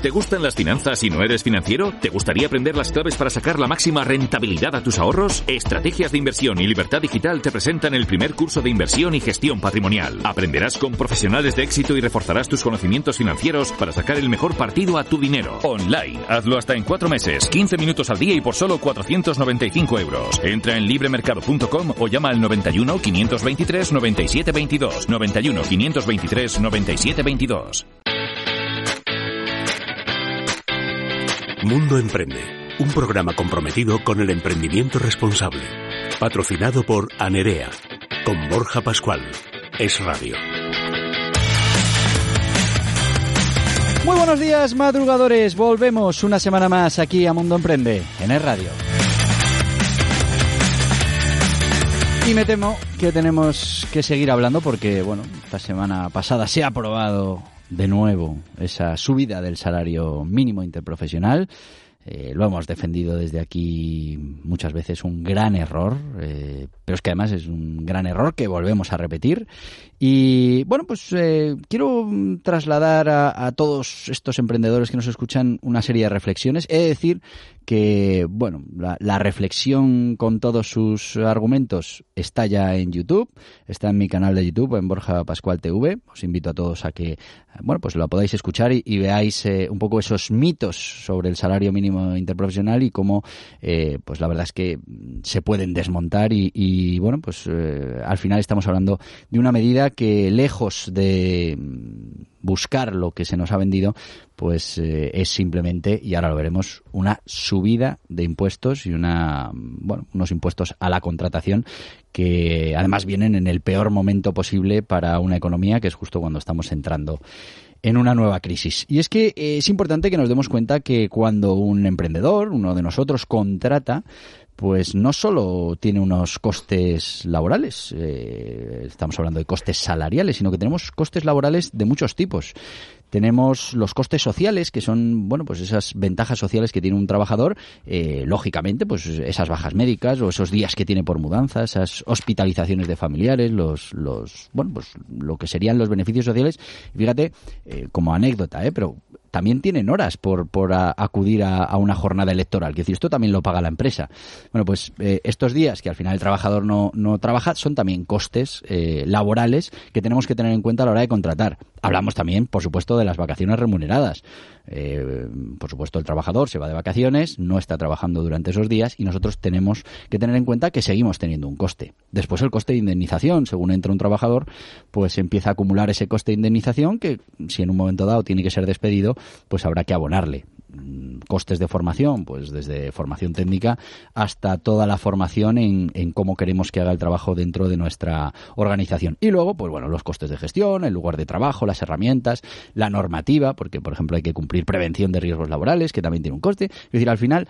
¿Te gustan las finanzas y no eres financiero? ¿Te gustaría aprender las claves para sacar la máxima rentabilidad a tus ahorros? Estrategias de Inversión y Libertad Digital te presentan el primer curso de inversión y gestión patrimonial. Aprenderás con profesionales de éxito y reforzarás tus conocimientos financieros para sacar el mejor partido a tu dinero. Online. Hazlo hasta en 4 meses, 15 minutos al día y por solo 495 euros. Entra en libremercado.com o llama al 91 523 97 22. 91 523 97 22. Mundo Emprende, un programa comprometido con el emprendimiento responsable. Patrocinado por Anerea, con Borja Pascual. Es Radio. Muy buenos días, madrugadores. Volvemos una semana más aquí a Mundo Emprende, en Es Radio. Y me temo que tenemos que seguir hablando porque, bueno, esta semana pasada se ha aprobado de nuevo esa subida del salario mínimo interprofesional. Lo hemos defendido desde aquí muchas veces, un gran error, pero es que además es un gran error que volvemos a repetir. Y bueno, pues quiero trasladar a todos estos emprendedores que nos escuchan una serie de reflexiones. He de decir que, bueno, la reflexión con todos sus argumentos está ya en YouTube, está en mi canal de YouTube, en Borja Pascual TV. Os invito a todos a que, bueno, pues lo podáis escuchar y veáis un poco esos mitos sobre el salario mínimo interprofesional y cómo, pues la verdad es que se pueden desmontar y bueno, pues al final estamos hablando de una medida que, lejos de buscar lo que se nos ha vendido, pues es simplemente, y ahora lo veremos, una subida de impuestos y unos impuestos a la contratación que además vienen en el peor momento posible para una economía, que es justo cuando estamos entrando en una nueva crisis. Y es que es importante que nos demos cuenta que cuando un emprendedor, uno de nosotros, contrata, pues no solo tiene unos costes laborales, estamos hablando de costes salariales, sino que tenemos costes laborales de muchos tipos. Tenemos los costes sociales, que son, bueno, pues esas ventajas sociales que tiene un trabajador, lógicamente, pues esas bajas médicas o esos días que tiene por mudanza, esas hospitalizaciones de familiares, bueno, pues lo que serían los beneficios sociales. Fíjate, como anécdota, pero también tienen horas por acudir a una jornada electoral. Es decir, esto también lo paga la empresa. Bueno, pues estos días que al final el trabajador no trabaja son también costes laborales que tenemos que tener en cuenta a la hora de contratar. Hablamos también, por supuesto, de las vacaciones remuneradas. Por supuesto, el trabajador se va de vacaciones, no está trabajando durante esos días y nosotros tenemos que tener en cuenta que seguimos teniendo un coste. Después el coste de indemnización, según entra un trabajador, pues empieza a acumular ese coste de indemnización que, si en un momento dado tiene que ser despedido, pues habrá que abonarle. Costes de formación, pues desde formación técnica hasta toda la formación en cómo queremos que haga el trabajo dentro de nuestra organización. Y luego, pues bueno, los costes de gestión, el lugar de trabajo, las herramientas, la normativa, porque por ejemplo hay que cumplir prevención de riesgos laborales, que también tiene un coste. Es decir, al final,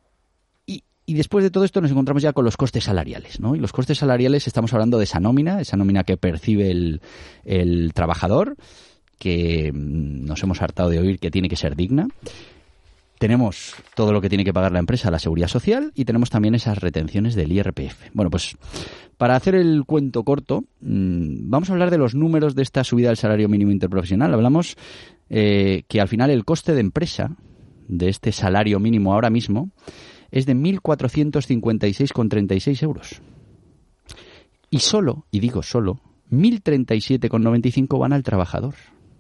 y después de todo esto nos encontramos ya con los costes salariales, ¿no? Y los costes salariales, estamos hablando de esa nómina que percibe el trabajador, que nos hemos hartado de oír que tiene que ser digna. Tenemos todo lo que tiene que pagar la empresa, la seguridad social, y tenemos también esas retenciones del IRPF. Bueno, pues para hacer el cuento corto, vamos a hablar de los números de esta subida del salario mínimo interprofesional. Hablamos que al final el coste de empresa de este salario mínimo ahora mismo es de 1.456,36 euros. Y solo, 1.037,95 van al trabajador.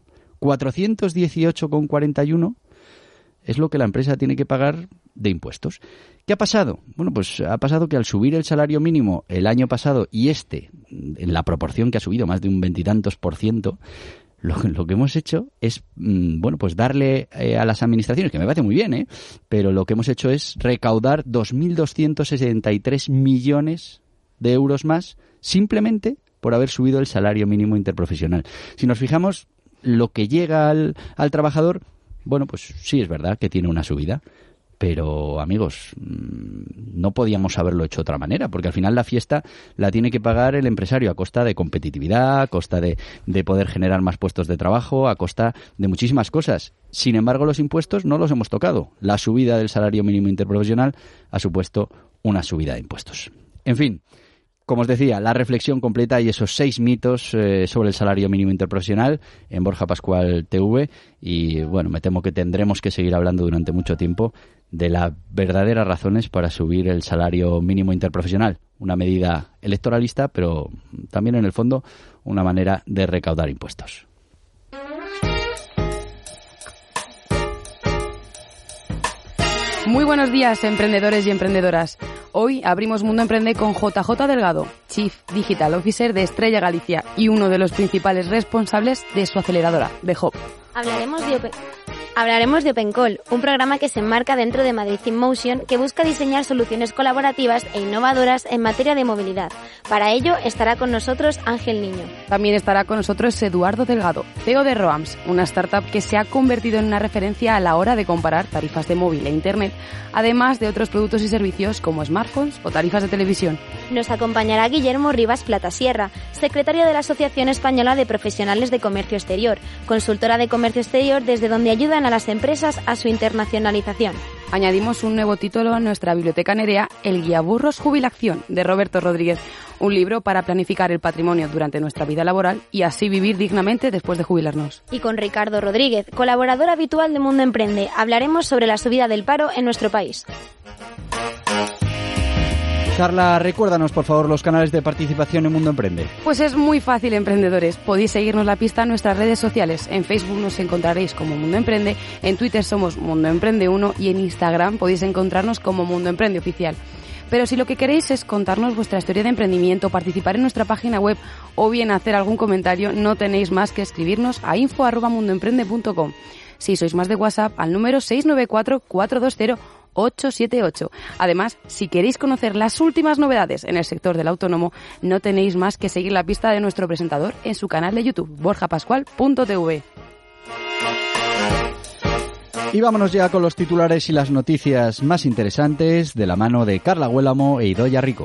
418,41 es lo que la empresa tiene que pagar de impuestos. ¿Qué ha pasado? Bueno, pues ha pasado que al subir el salario mínimo el año pasado y en la proporción que ha subido, más de un 20 y tantos %, lo que hemos hecho es, bueno, pues darle a las administraciones, que me parece muy bien, pero lo que hemos hecho es recaudar 2.263 millones de euros más simplemente por haber subido el salario mínimo interprofesional. Si nos fijamos, lo que llega al trabajador, bueno, pues sí es verdad que tiene una subida, pero amigos, no podíamos haberlo hecho de otra manera, porque al final la fiesta la tiene que pagar el empresario a costa de competitividad, a costa de poder generar más puestos de trabajo, a costa de muchísimas cosas. Sin embargo, los impuestos no los hemos tocado. La subida del salario mínimo interprofesional ha supuesto una subida de impuestos. En fin, Como os decía, la reflexión completa y esos 6 mitos sobre el salario mínimo interprofesional en Borja Pascual TV. Y bueno, me temo que tendremos que seguir hablando durante mucho tiempo de las verdaderas razones para subir el salario mínimo interprofesional. Una medida electoralista, pero también en el fondo una manera de recaudar impuestos. Muy buenos días, emprendedores y emprendedoras. Hoy abrimos Mundo Emprende con JJ Delgado, Chief Digital Officer de Estrella Galicia y uno de los principales responsables de su aceleradora, The Hub. Hablaremos de OpenCall, un programa que se enmarca dentro de Madrid in Motion que busca diseñar soluciones colaborativas e innovadoras en materia de movilidad. Para ello estará con nosotros Ángel Niño. También estará con nosotros Eduardo Delgado, CEO de Roams, una startup que se ha convertido en una referencia a la hora de comparar tarifas de móvil e internet, además de otros productos y servicios como smartphones o tarifas de televisión. Nos acompañará Guillermo Rivas Platasierra, secretario de la Asociación Española de Profesionales de Comercio Exterior, consultora de comercio exterior desde donde ayudan a las empresas a su internacionalización. Añadimos un nuevo título a nuestra biblioteca Nerea, El Guía Burros Jubilación, de Roberto Rodríguez, un libro para planificar el patrimonio durante nuestra vida laboral y así vivir dignamente después de jubilarnos. Y con Ricardo Rodríguez, colaborador habitual de Mundo Emprende, hablaremos sobre la subida del paro en nuestro país. Carla, recuérdanos por favor los canales de participación en Mundo Emprende. Pues es muy fácil, emprendedores. Podéis seguirnos la pista en nuestras redes sociales. En Facebook nos encontraréis como Mundo Emprende, en Twitter somos Mundo Emprende 1 y en Instagram podéis encontrarnos como Mundo Emprende Oficial. Pero si lo que queréis es contarnos vuestra historia de emprendimiento, participar en nuestra página web o bien hacer algún comentario, no tenéis más que escribirnos a info@mundoemprende.com. Si sois más de WhatsApp, al número 694 420 878. Además, si queréis conocer las últimas novedades en el sector del autónomo, no tenéis más que seguir la pista de nuestro presentador en su canal de YouTube, borjapascual.tv. Y vámonos ya con los titulares y las noticias más interesantes de la mano de Carla Huélamo e Idoia Rico.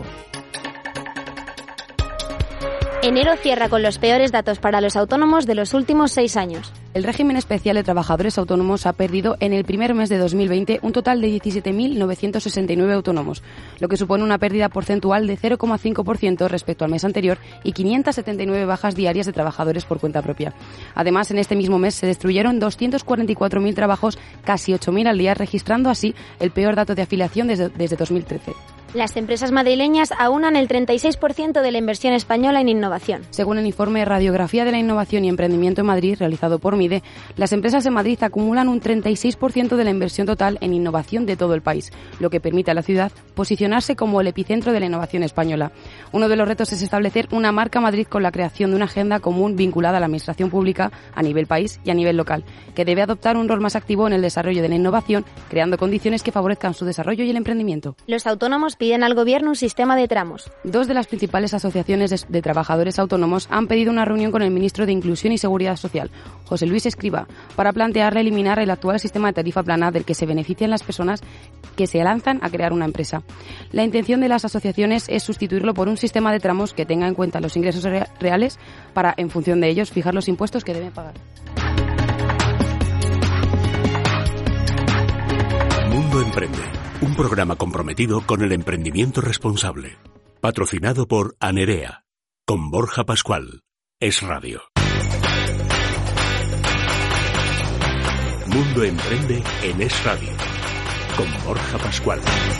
Enero cierra con los peores datos para los autónomos de los últimos 6 años. El régimen especial de trabajadores autónomos ha perdido en el primer mes de 2020 un total de 17.969 autónomos, lo que supone una pérdida porcentual de 0,5% respecto al mes anterior y 579 bajas diarias de trabajadores por cuenta propia. Además, en este mismo mes se destruyeron 244.000 trabajos, casi 8.000 al día, registrando así el peor dato de afiliación desde 2013. Las empresas madrileñas aunan el 36% de la inversión española en innovación. Según el informe Radiografía de la Innovación y Emprendimiento en Madrid, realizado por MIDE, las empresas de Madrid acumulan un 36% de la inversión total en innovación de todo el país, lo que permite a la ciudad posicionarse como el epicentro de la innovación española. Uno de los retos es establecer una marca Madrid con la creación de una agenda común vinculada a la administración pública a nivel país y a nivel local, que debe adoptar un rol más activo en el desarrollo de la innovación, creando condiciones que favorezcan su desarrollo y el emprendimiento. Los autónomos piden al Gobierno un sistema de tramos. 2 de las principales asociaciones de trabajadores autónomos han pedido una reunión con el ministro de Inclusión y Seguridad Social, José Luis Escrivá, para plantearle eliminar el actual sistema de tarifa plana del que se benefician las personas que se lanzan a crear una empresa. La intención de las asociaciones es sustituirlo por un sistema de tramos que tenga en cuenta los ingresos reales para, en función de ellos, fijar los impuestos que deben pagar. Mundo Emprende, un programa comprometido con el emprendimiento responsable. Patrocinado por Anerea, con Borja Pascual. Es Radio. Mundo Emprende en Es Radio, con Borja Pascual.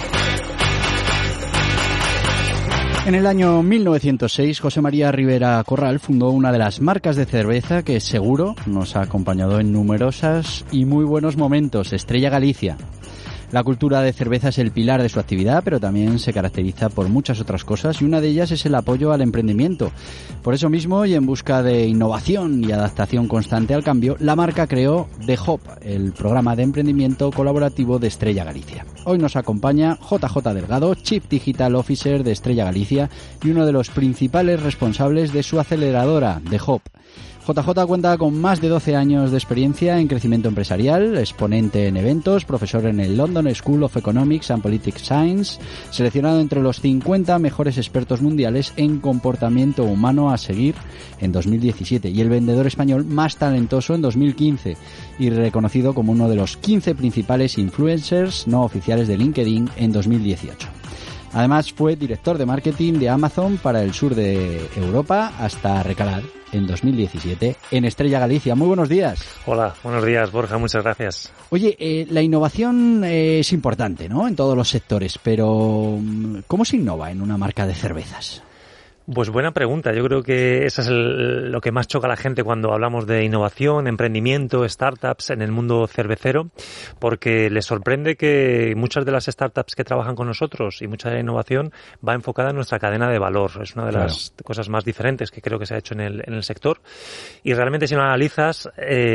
En el año 1906, José María Rivera Corral fundó una de las marcas de cerveza que seguro nos ha acompañado en numerosos y muy buenos momentos, Estrella Galicia. La cultura de cerveza es el pilar de su actividad, pero también se caracteriza por muchas otras cosas y una de ellas es el apoyo al emprendimiento. Por eso mismo, y en busca de innovación y adaptación constante al cambio, la marca creó The Hub, el programa de emprendimiento colaborativo de Estrella Galicia. Hoy nos acompaña JJ Delgado, Chief Digital Officer de Estrella Galicia y uno de los principales responsables de su aceleradora, The Hub. JJ cuenta con más de 12 años de experiencia en crecimiento empresarial, exponente en eventos, profesor en el London School of Economics and Politics Science, seleccionado entre los 50 mejores expertos mundiales en comportamiento humano a seguir en 2017 y el vendedor español más talentoso en 2015 y reconocido como uno de los 15 principales influencers no oficiales de LinkedIn en 2018. Además fue director de marketing de Amazon para el sur de Europa hasta recalar en 2017 en Estrella Galicia. Muy buenos días. Hola, buenos días, Borja, muchas gracias. Oye, la innovación es importante, ¿no?, en todos los sectores, pero ¿cómo se innova en una marca de cervezas? Pues buena pregunta. Yo creo que eso es lo que más choca a la gente cuando hablamos de innovación, emprendimiento, startups en el mundo cervecero, porque les sorprende que muchas de las startups que trabajan con nosotros y mucha de la innovación va enfocada en nuestra cadena de valor. Es una de las cosas más diferentes que creo que se ha hecho en el sector. Y realmente si lo analizas,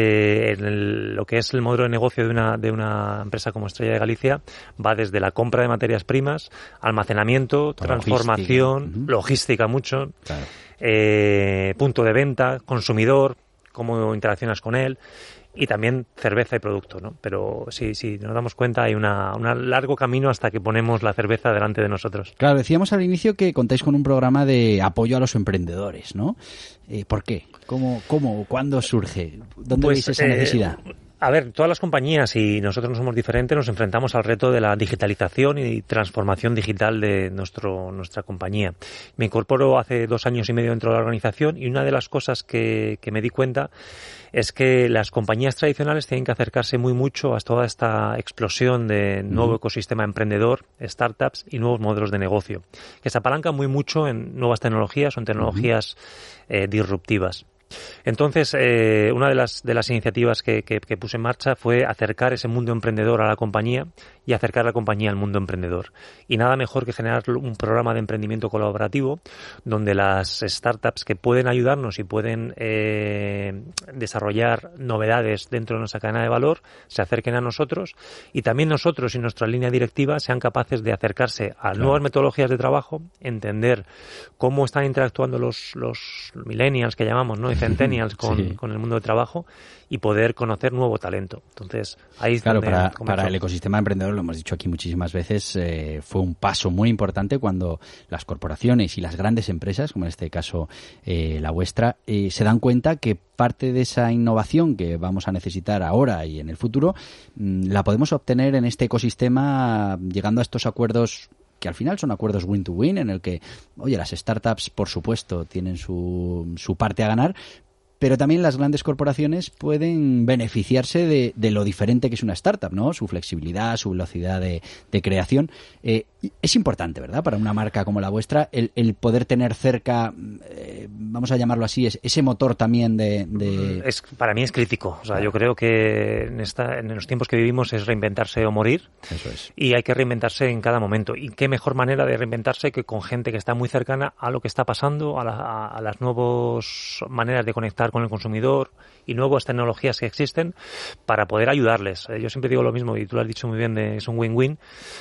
lo que es el modelo de negocio de una empresa como Estrella de Galicia va desde la compra de materias primas, almacenamiento, transformación, logística mucho, claro. Punto de venta, consumidor, cómo interaccionas con él, y también cerveza y producto, ¿no? Pero sí, nos damos cuenta, hay un largo camino hasta que ponemos la cerveza delante de nosotros. Claro, decíamos al inicio que contáis con un programa de apoyo a los emprendedores, ¿no? ¿Por qué? ¿Cómo? ¿Cuándo surge? ¿Dónde veis esa necesidad? A ver, todas las compañías, y nosotros no somos diferentes, nos enfrentamos al reto de la digitalización y transformación digital de nuestra compañía. Me incorporo hace 2 años y medio dentro de la organización, y una de las cosas que me di cuenta es que las compañías tradicionales tienen que acercarse muy mucho a toda esta explosión de nuevo ecosistema emprendedor, startups y nuevos modelos de negocio, que se apalancan muy mucho en nuevas tecnologías o en tecnologías disruptivas. Entonces, una de las iniciativas que puse en marcha fue acercar ese mundo emprendedor a la compañía y acercar la compañía al mundo emprendedor. Y nada mejor que generar un programa de emprendimiento colaborativo donde las startups que pueden ayudarnos y pueden desarrollar novedades dentro de nuestra cadena de valor se acerquen a nosotros, y también nosotros y nuestra línea directiva sean capaces de acercarse a nuevas metodologías de trabajo, entender cómo están interactuando los millennials, que llamamos, ¿no?, y centennials con el mundo del trabajo, y poder conocer nuevo talento. Entonces, ahí es donde para el ecosistema emprendedor, lo hemos dicho aquí muchísimas veces, fue un paso muy importante cuando las corporaciones y las grandes empresas, como en este caso la vuestra, se dan cuenta que parte de esa innovación que vamos a necesitar ahora y en el futuro la podemos obtener en este ecosistema llegando a estos acuerdos que al final son acuerdos win-to-win, en el que, oye, las startups, por supuesto, tienen su parte a ganar, pero también las grandes corporaciones pueden beneficiarse de lo diferente que es una startup, ¿no? Su flexibilidad, su velocidad de creación. Es importante, ¿verdad?, para una marca como la vuestra, el poder tener cerca, vamos a llamarlo así, ese motor también para mí es crítico. O sea, yo creo que en los tiempos que vivimos es reinventarse o morir. Eso es. Y hay que reinventarse en cada momento. Y qué mejor manera de reinventarse que con gente que está muy cercana a lo que está pasando, a las nuevas maneras de conectar con el consumidor y nuevas tecnologías que existen para poder ayudarles. Yo siempre digo lo mismo, y tú lo has dicho muy bien, es un win-win.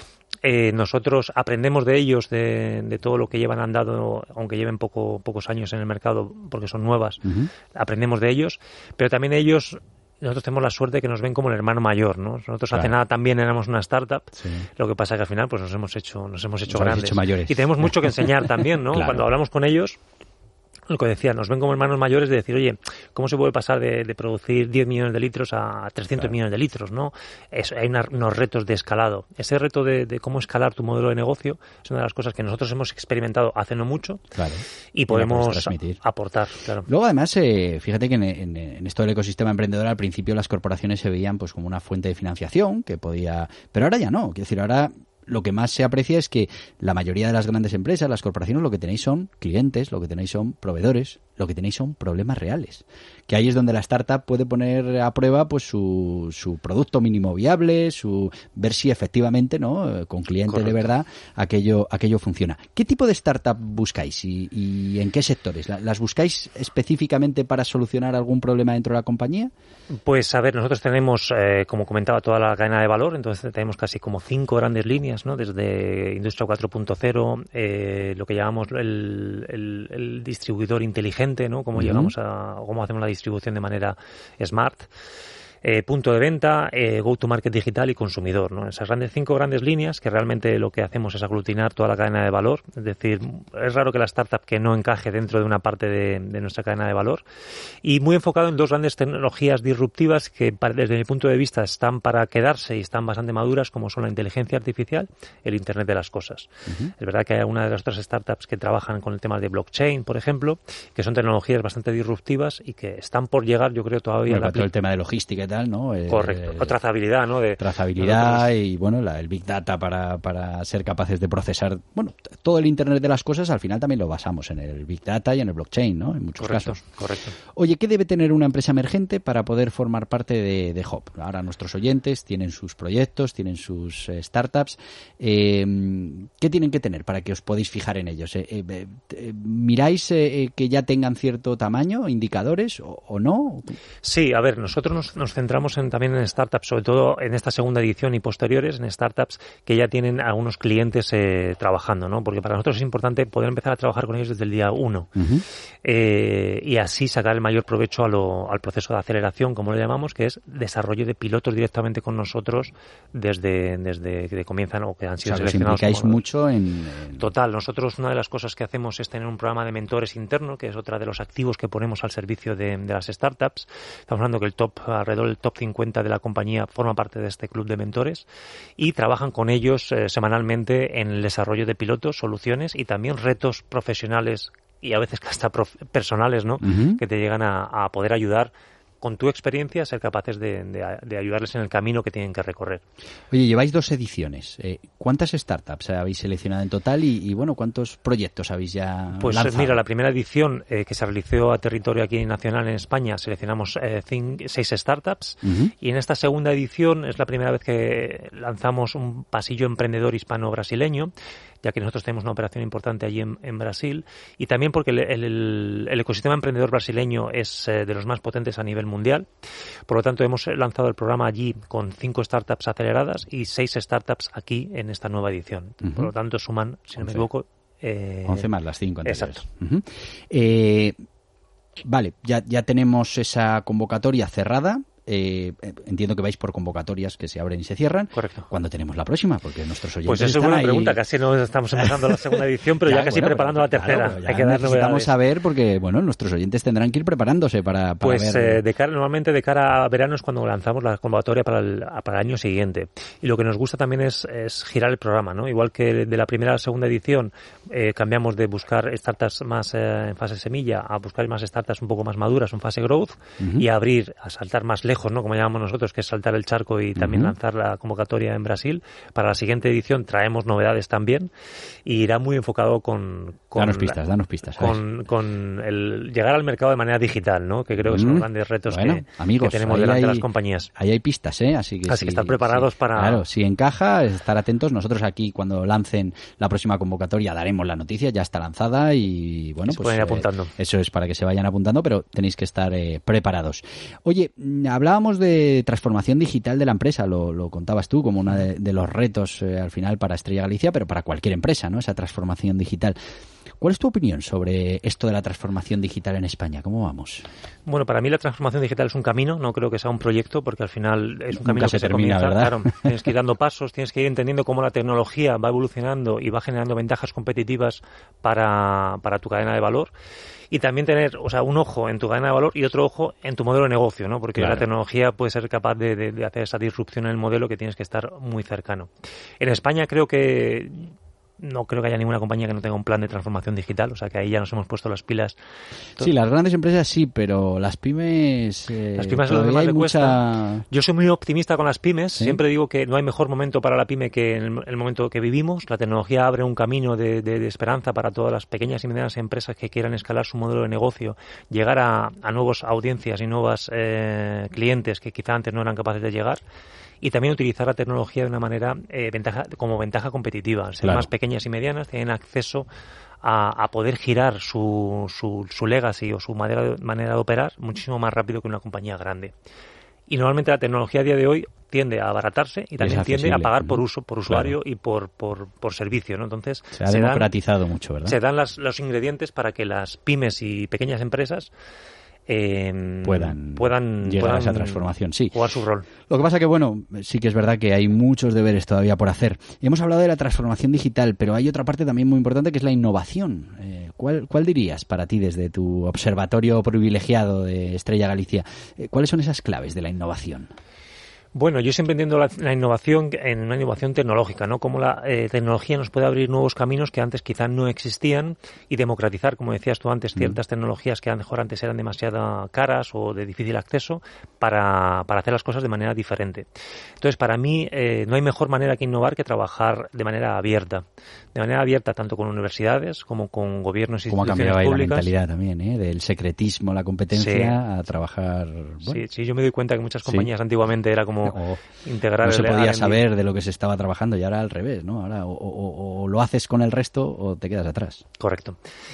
Nosotros aprendemos de ellos, de todo lo que llevan andado, aunque lleven pocos años en el mercado, porque son nuevas. Aprendemos de ellos, pero también nosotros tenemos la suerte de que nos ven como el hermano mayor, ¿no? Nosotros hace nada también éramos una startup, lo que pasa que al final pues nos hemos hecho grandes. Mayores. Y tenemos mucho que enseñar también, ¿no? Cuando hablamos con ellos, lo que decía, nos ven como hermanos mayores de decir, oye, ¿cómo se puede pasar de producir 10 millones de litros a 300 millones de litros, ¿no? Hay unos retos de escalado. Ese reto de cómo escalar tu modelo de negocio es una de las cosas que nosotros hemos experimentado hace no mucho y podemos aportar. Claro. Luego, además, fíjate que en esto del ecosistema emprendedor, al principio las corporaciones se veían pues como una fuente de financiación que podía... Pero ahora ya no. Quiero decir, ahora lo que más se aprecia es que la mayoría de las grandes empresas, las corporaciones, lo que tenéis son clientes, lo que tenéis son proveedores, lo que tenéis son problemas reales. Que ahí es donde la startup puede poner a prueba pues su producto mínimo viable, ver si efectivamente, ¿no?, con clientes de verdad aquello funciona. ¿Qué tipo de startup buscáis y en qué sectores? ¿Las buscáis específicamente para solucionar algún problema dentro de la compañía? Pues a ver, nosotros tenemos, como comentaba, toda la cadena de valor, entonces tenemos casi como 5 grandes líneas, ¿no? Desde Industria 4.0, lo que llamamos el distribuidor inteligente, ¿no? Cómo llegamos cómo hacemos la distribución de manera smart. punto de venta, go-to-market digital y consumidor, ¿no? Esas 5 grandes líneas que realmente lo que hacemos es aglutinar toda la cadena de valor. Es decir, es raro que la startup que no encaje dentro de una parte de nuestra cadena de valor. Y muy enfocado en 2 grandes tecnologías disruptivas que desde mi punto de vista están para quedarse y están bastante maduras, como son la inteligencia artificial, el Internet de las cosas. Es verdad que hay algunas de las otras startups que trabajan con el tema de blockchain, por ejemplo, que son tecnologías bastante disruptivas y que están por llegar, yo creo, todavía a todo el tema de logística y tal, ¿no? Correcto. O trazabilidad, ¿no? Trazabilidad y, bueno, el Big Data para ser capaces de procesar, bueno, todo el Internet de las cosas, al final también lo basamos en el Big Data y en el blockchain, ¿no? En muchos casos. Correcto. Oye, ¿qué debe tener una empresa emergente para poder formar parte de Hop? Ahora nuestros oyentes tienen sus proyectos, tienen sus startups. ¿Qué tienen que tener para que os podáis fijar en ellos? ¿Miráis que ya tengan cierto tamaño, indicadores o no? Sí, a ver, nosotros nos centramos también en startups, sobre todo en esta segunda edición y posteriores, en startups que ya tienen algunos clientes trabajando, ¿no? Porque para nosotros es importante poder empezar a trabajar con ellos desde el día 1 y así sacar el mayor provecho al proceso de aceleración, como lo llamamos, que es desarrollo de pilotos directamente con nosotros desde que comienzan o que han sido seleccionados. Os implicáis mucho en... Total, nosotros una de las cosas que hacemos es tener un programa de mentores interno, que es otra de los activos que ponemos al servicio de las startups. Estamos hablando que alrededor del top 50 de la compañía forma parte de este club de mentores y trabajan con ellos semanalmente en el desarrollo de pilotos, soluciones y también retos profesionales y a veces hasta personales, ¿no? Que te llegan a poder ayudar con tu experiencia, ser capaces de ayudarles en el camino que tienen que recorrer. Oye, lleváis 2 ediciones. ¿Cuántas startups habéis seleccionado en total y bueno, cuántos proyectos habéis ya lanzado? Mira, la primera edición que se realizó a territorio aquí nacional en España, seleccionamos 6 startups y en esta segunda edición es la primera vez que lanzamos un pasillo emprendedor hispano-brasileño, ya que nosotros tenemos una operación importante allí en Brasil, y también porque el ecosistema emprendedor brasileño es de los más potentes a nivel mundial. Por lo tanto, hemos lanzado el programa allí con 5 startups aceleradas y 6 startups aquí en esta nueva edición. Por lo tanto, suman, si no me equivoco... 11 más las 5 anteriores. Exacto. Vale, ya tenemos esa convocatoria cerrada. Entiendo que vais por convocatorias que se abren y se cierran. Correcto. ¿Cuándo tenemos la próxima? Porque nuestros oyentes pues eso es buena pregunta. Casi no estamos empezando la segunda edición, pero ya casi preparando la tercera. Claro, hay que dar necesitamos saber porque, bueno, nuestros oyentes tendrán que ir preparándose para ver... Normalmente de cara a verano es cuando lanzamos la convocatoria para el año siguiente. Y lo que nos gusta también es girar el programa, ¿no? Igual que de la primera a la segunda edición cambiamos de buscar startups más en fase semilla a buscar más startups un poco más maduras en fase growth y a saltar más lejos, ¿no? Como llamamos nosotros, que es saltar el charco y también lanzar la convocatoria en Brasil. Para la siguiente edición traemos novedades también y irá muy enfocado con danos pistas. Con el llegar al mercado de manera digital, ¿no? Que creo que son los grandes retos que tenemos delante de las compañías. Ahí hay pistas, Así que estar preparados para... Claro, si encaja, estar atentos. Nosotros aquí, cuando lancen la próxima convocatoria, daremos la noticia, ya está lanzada y bueno, pues pueden ir apuntando. Eso es para que se vayan apuntando, pero tenéis que estar preparados. Oye, hablábamos de transformación digital de la empresa, lo contabas tú como uno de los retos al final para Estrella Galicia, pero para cualquier empresa, ¿no? Esa transformación digital. ¿Cuál es tu opinión sobre esto de la transformación digital en España? ¿Cómo vamos? Bueno, para mí la transformación digital es un camino, no creo que sea un proyecto, porque al final es un camino que se termina, comienza, ¿verdad? Claro, tienes que ir dando pasos, tienes que ir entendiendo cómo la tecnología va evolucionando y va generando ventajas competitivas para tu cadena de valor. Y también tener, un ojo en tu cadena de valor y otro ojo en tu modelo de negocio, ¿no? Porque la tecnología puede ser capaz de hacer esa disrupción en el modelo que tienes que estar muy cercano. En España no creo que haya ninguna compañía que no tenga un plan de transformación digital, o sea que ahí ya nos hemos puesto las pilas. Sí, las grandes empresas sí, pero las pymes... las pymes es lo que más le cuesta. Yo soy muy optimista con las pymes, siempre digo que no hay mejor momento para la pyme que en el momento que vivimos. La tecnología abre un camino de esperanza para todas las pequeñas y medianas empresas que quieran escalar su modelo de negocio, llegar a nuevas audiencias y nuevos clientes que quizá antes no eran capaces de llegar. Y también utilizar la tecnología de una manera como ventaja competitiva. Al ser más pequeñas y medianas, tienen acceso a poder girar su legacy o su manera de operar muchísimo más rápido que una compañía grande. Y normalmente la tecnología a día de hoy tiende a abaratarse y también tiende a pagar por usuario y por servicio, ¿no? Entonces se ha democratizado mucho, ¿verdad? Se dan los ingredientes para que las pymes y pequeñas empresas puedan llegar a esa transformación, sí. Jugar su rol. Lo que pasa que, bueno, sí que es verdad que hay muchos deberes todavía por hacer. Hemos hablado de la transformación digital, pero hay otra parte también muy importante que es la innovación. ¿Cuál dirías para ti desde tu observatorio privilegiado de Estrella Galicia? ¿Cuáles son esas claves de la innovación? Bueno, yo siempre entiendo la innovación en una innovación tecnológica, ¿no? Cómo la tecnología nos puede abrir nuevos caminos que antes quizás no existían y democratizar, como decías tú antes, ciertas tecnologías que a lo mejor antes eran demasiado caras o de difícil acceso para hacer las cosas de manera diferente. Entonces, para mí, no hay mejor manera que innovar que trabajar de manera abierta. De manera abierta tanto con universidades como con gobiernos y instituciones públicas. Cómo ha cambiado ahí la mentalidad también, del secretismo, la competencia, a trabajar... Bueno. Sí, yo me doy cuenta que muchas compañías antiguamente era como integrar... No se podía saber de lo que se estaba trabajando y ahora al revés, ¿no? Ahora o lo haces con el resto o te quedas atrás. Correcto.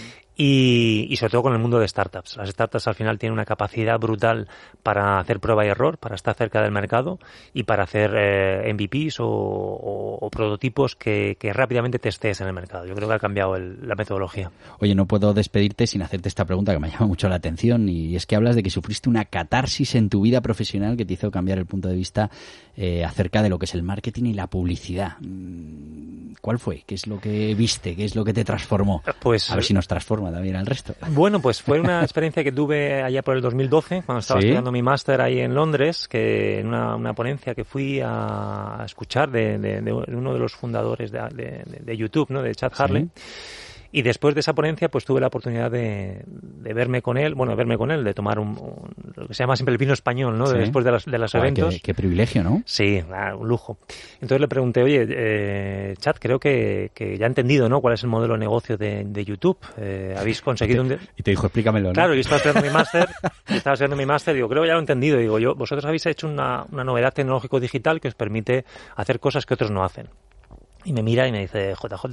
Y sobre todo con el mundo de startups. Las startups al final tienen una capacidad brutal para hacer prueba y error, para estar cerca del mercado y para hacer MVPs o prototipos que rápidamente testees en el mercado. Yo creo que ha cambiado la metodología. Oye, no puedo despedirte sin hacerte esta pregunta que me llama mucho la atención, y es que hablas de que sufriste una catarsis en tu vida profesional que te hizo cambiar el punto de vista acerca de lo que es el marketing y la publicidad. ¿Cuál fue? ¿Qué es lo que viste? ¿Qué es lo que te transformó? Pues a ver si nos transforma también al resto. Bueno, pues fue una experiencia que tuve allá por el 2012, cuando estaba estudiando mi máster ahí en Londres, que en una ponencia que fui a escuchar de uno de los fundadores de YouTube, ¿no? De Chad Hurley. Y después de esa ponencia, pues tuve la oportunidad de verme con él, de tomar lo que se llama siempre el vino español, ¿no? Después de los eventos. Qué privilegio, ¿no? Sí, un lujo. Entonces le pregunté, oye, Chad, creo que ya he entendido, ¿no? ¿Cuál es el modelo de negocio de YouTube? ¿Habéis conseguido Y te dijo, explícamelo, ¿no? Claro, yo estaba estudiando mi máster, digo, creo que ya lo he entendido. Digo, vosotros habéis hecho una novedad tecnológico-digital que os permite hacer cosas que otros no hacen. Y me mira y me dice, JJ,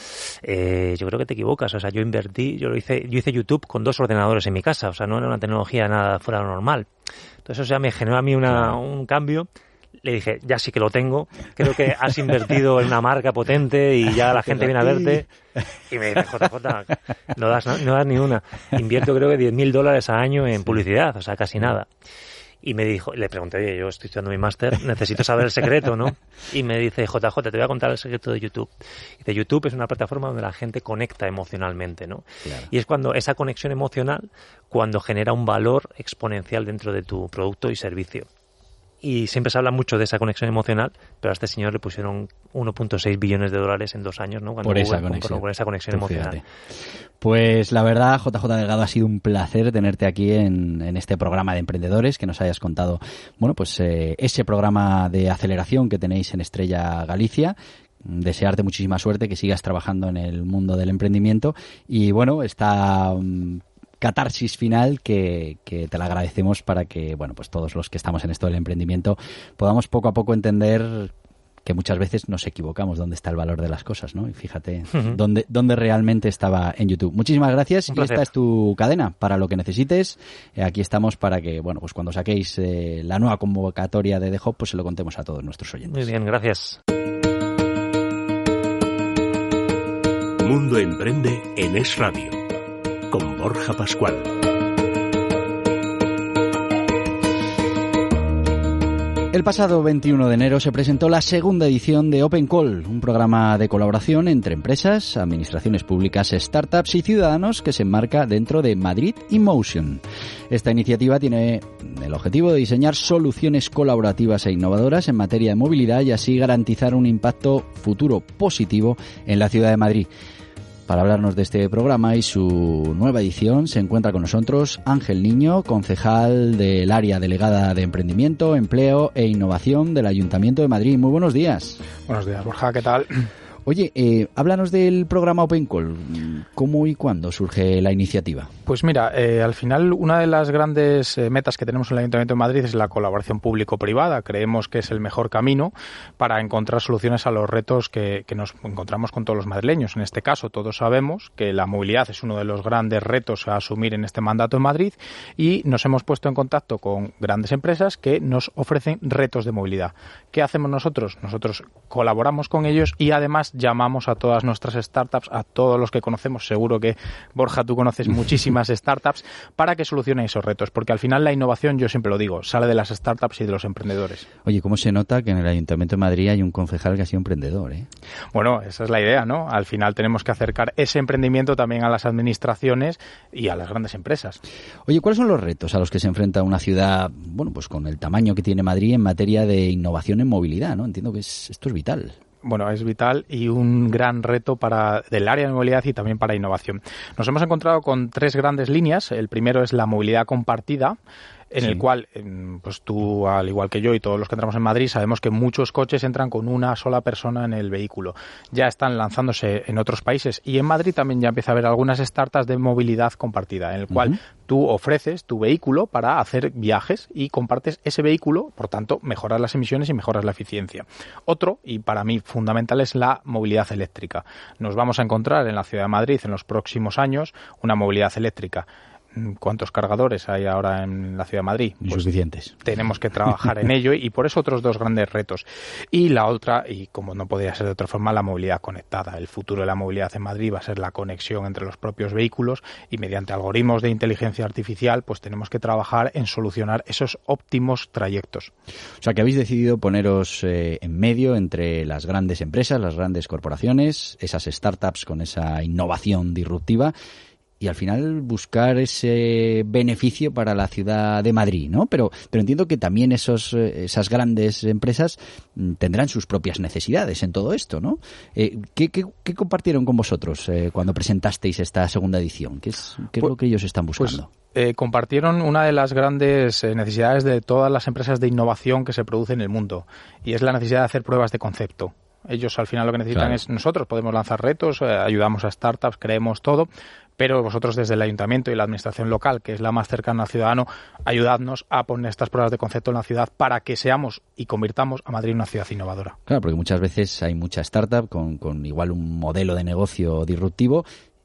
yo creo que te equivocas. O sea, yo hice YouTube con 2 ordenadores en mi casa. O sea, no era una tecnología nada fuera de lo normal. Entonces, o sea, me generó a mí un cambio. Le dije, ya sí que lo tengo. Creo que has invertido en una marca potente y ya la gente viene a verte. Y me dice, JJ, no das ni una. Invierto creo que $10,000 al año en publicidad. O sea, casi nada. Y me dijo, le pregunté, oye, yo estoy estudiando mi máster, necesito saber el secreto, ¿no? Y me dice, JJ, te voy a contar el secreto de YouTube. Dice, YouTube es una plataforma donde la gente conecta emocionalmente, ¿no? Claro. Y es cuando esa conexión emocional, cuando genera un valor exponencial dentro de tu producto y servicio. Y siempre se habla mucho de esa conexión emocional, pero a este señor le pusieron $1.6 billones en 2 años, ¿no? Por esa conexión emocional. Pues la verdad, JJ Delgado, ha sido un placer tenerte aquí en este programa de emprendedores, que nos hayas contado, bueno, pues ese programa de aceleración que tenéis en Estrella Galicia. Desearte muchísima suerte, que sigas trabajando en el mundo del emprendimiento y, bueno, esta catarsis final que te la agradecemos para que, bueno, pues todos los que estamos en esto del emprendimiento podamos poco a poco entender que muchas veces nos equivocamos dónde está el valor de las cosas, ¿no? Y fíjate dónde realmente estaba en YouTube. Muchísimas gracias. Y esta es tu cadena para lo que necesites. Aquí estamos para que, bueno, pues cuando saquéis la nueva convocatoria de The Hub, pues se lo contemos a todos nuestros oyentes. Muy bien, gracias. Mundo Emprende en Es Radio, con Borja Pascual. El pasado 21 de enero se presentó la segunda edición de Open Call, un programa de colaboración entre empresas, administraciones públicas, startups y ciudadanos que se enmarca dentro de Madrid InMotion. Esta iniciativa tiene el objetivo de diseñar soluciones colaborativas e innovadoras en materia de movilidad y así garantizar un impacto futuro positivo en la ciudad de Madrid. Para hablarnos de este programa y su nueva edición se encuentra con nosotros Ángel Niño, concejal del área delegada de Emprendimiento, Empleo e Innovación del Ayuntamiento de Madrid. Muy buenos días. Buenos días, Borja, ¿qué tal? Oye, háblanos del programa Open Call. ¿Cómo y cuándo surge la iniciativa? Pues mira, al final una de las grandes metas que tenemos en el Ayuntamiento de Madrid es la colaboración público-privada. Creemos que es el mejor camino para encontrar soluciones a los retos que nos encontramos con todos los madrileños. En este caso, todos sabemos que la movilidad es uno de los grandes retos a asumir en este mandato en Madrid y nos hemos puesto en contacto con grandes empresas que nos ofrecen retos de movilidad. ¿Qué hacemos nosotros? Nosotros colaboramos con ellos y además llamamos a todas nuestras startups, a todos los que conocemos. Seguro que, Borja, tú conoces muchísimas muchísimas startups para que solucionen esos retos, porque al final la innovación, yo siempre lo digo, sale de las startups y de los emprendedores. Oye, ¿cómo se nota que en el Ayuntamiento de Madrid hay un concejal que ha sido emprendedor, Bueno, esa es la idea, ¿no? Al final tenemos que acercar ese emprendimiento también a las administraciones y a las grandes empresas. Oye, ¿cuáles son los retos a los que se enfrenta una ciudad, bueno, pues con el tamaño que tiene Madrid en materia de innovación en movilidad, ¿no? Entiendo que esto es vital. Bueno, es vital y un gran reto del área de movilidad y también para innovación. Nos hemos encontrado con 3 grandes líneas. El primero es la movilidad compartida, en el cual, pues tú, al igual que yo y todos los que entramos en Madrid, sabemos que muchos coches entran con una sola persona en el vehículo. Ya están lanzándose en otros países y en Madrid también ya empieza a haber algunas startups de movilidad compartida, en el cual tú ofreces tu vehículo para hacer viajes y compartes ese vehículo, por tanto, mejoras las emisiones y mejoras la eficiencia. Otro, y para mí fundamental, es la movilidad eléctrica. Nos vamos a encontrar en la ciudad de Madrid en los próximos años una movilidad eléctrica. ¿Cuántos cargadores hay ahora en la ciudad de Madrid? Pues suficientes. Tenemos que trabajar en ello y por eso otros 2 grandes retos. Y la otra, y como no podía ser de otra forma, la movilidad conectada. El futuro de la movilidad en Madrid va a ser la conexión entre los propios vehículos y mediante algoritmos de inteligencia artificial pues tenemos que trabajar en solucionar esos óptimos trayectos. O sea que habéis decidido poneros en medio entre las grandes empresas, las grandes corporaciones, esas startups con esa innovación disruptiva, y al final buscar ese beneficio para la ciudad de Madrid, ¿no? Pero entiendo que también esas grandes empresas tendrán sus propias necesidades en todo esto, ¿no? ¿Qué compartieron con vosotros cuando presentasteis esta segunda edición? ¿Qué es lo que ellos están buscando? Compartieron una de las grandes necesidades de todas las empresas de innovación que se producen en el mundo, y es la necesidad de hacer pruebas de concepto. Ellos al final lo que necesitan es nosotros podemos lanzar retos, ayudamos a startups, creemos todo, pero vosotros desde el ayuntamiento y la administración local, que es la más cercana al ciudadano, ayudadnos a poner estas pruebas de concepto en la ciudad para que seamos y convirtamos a Madrid en una ciudad innovadora. Claro, porque muchas veces hay mucha startup con igual un modelo de negocio disruptivo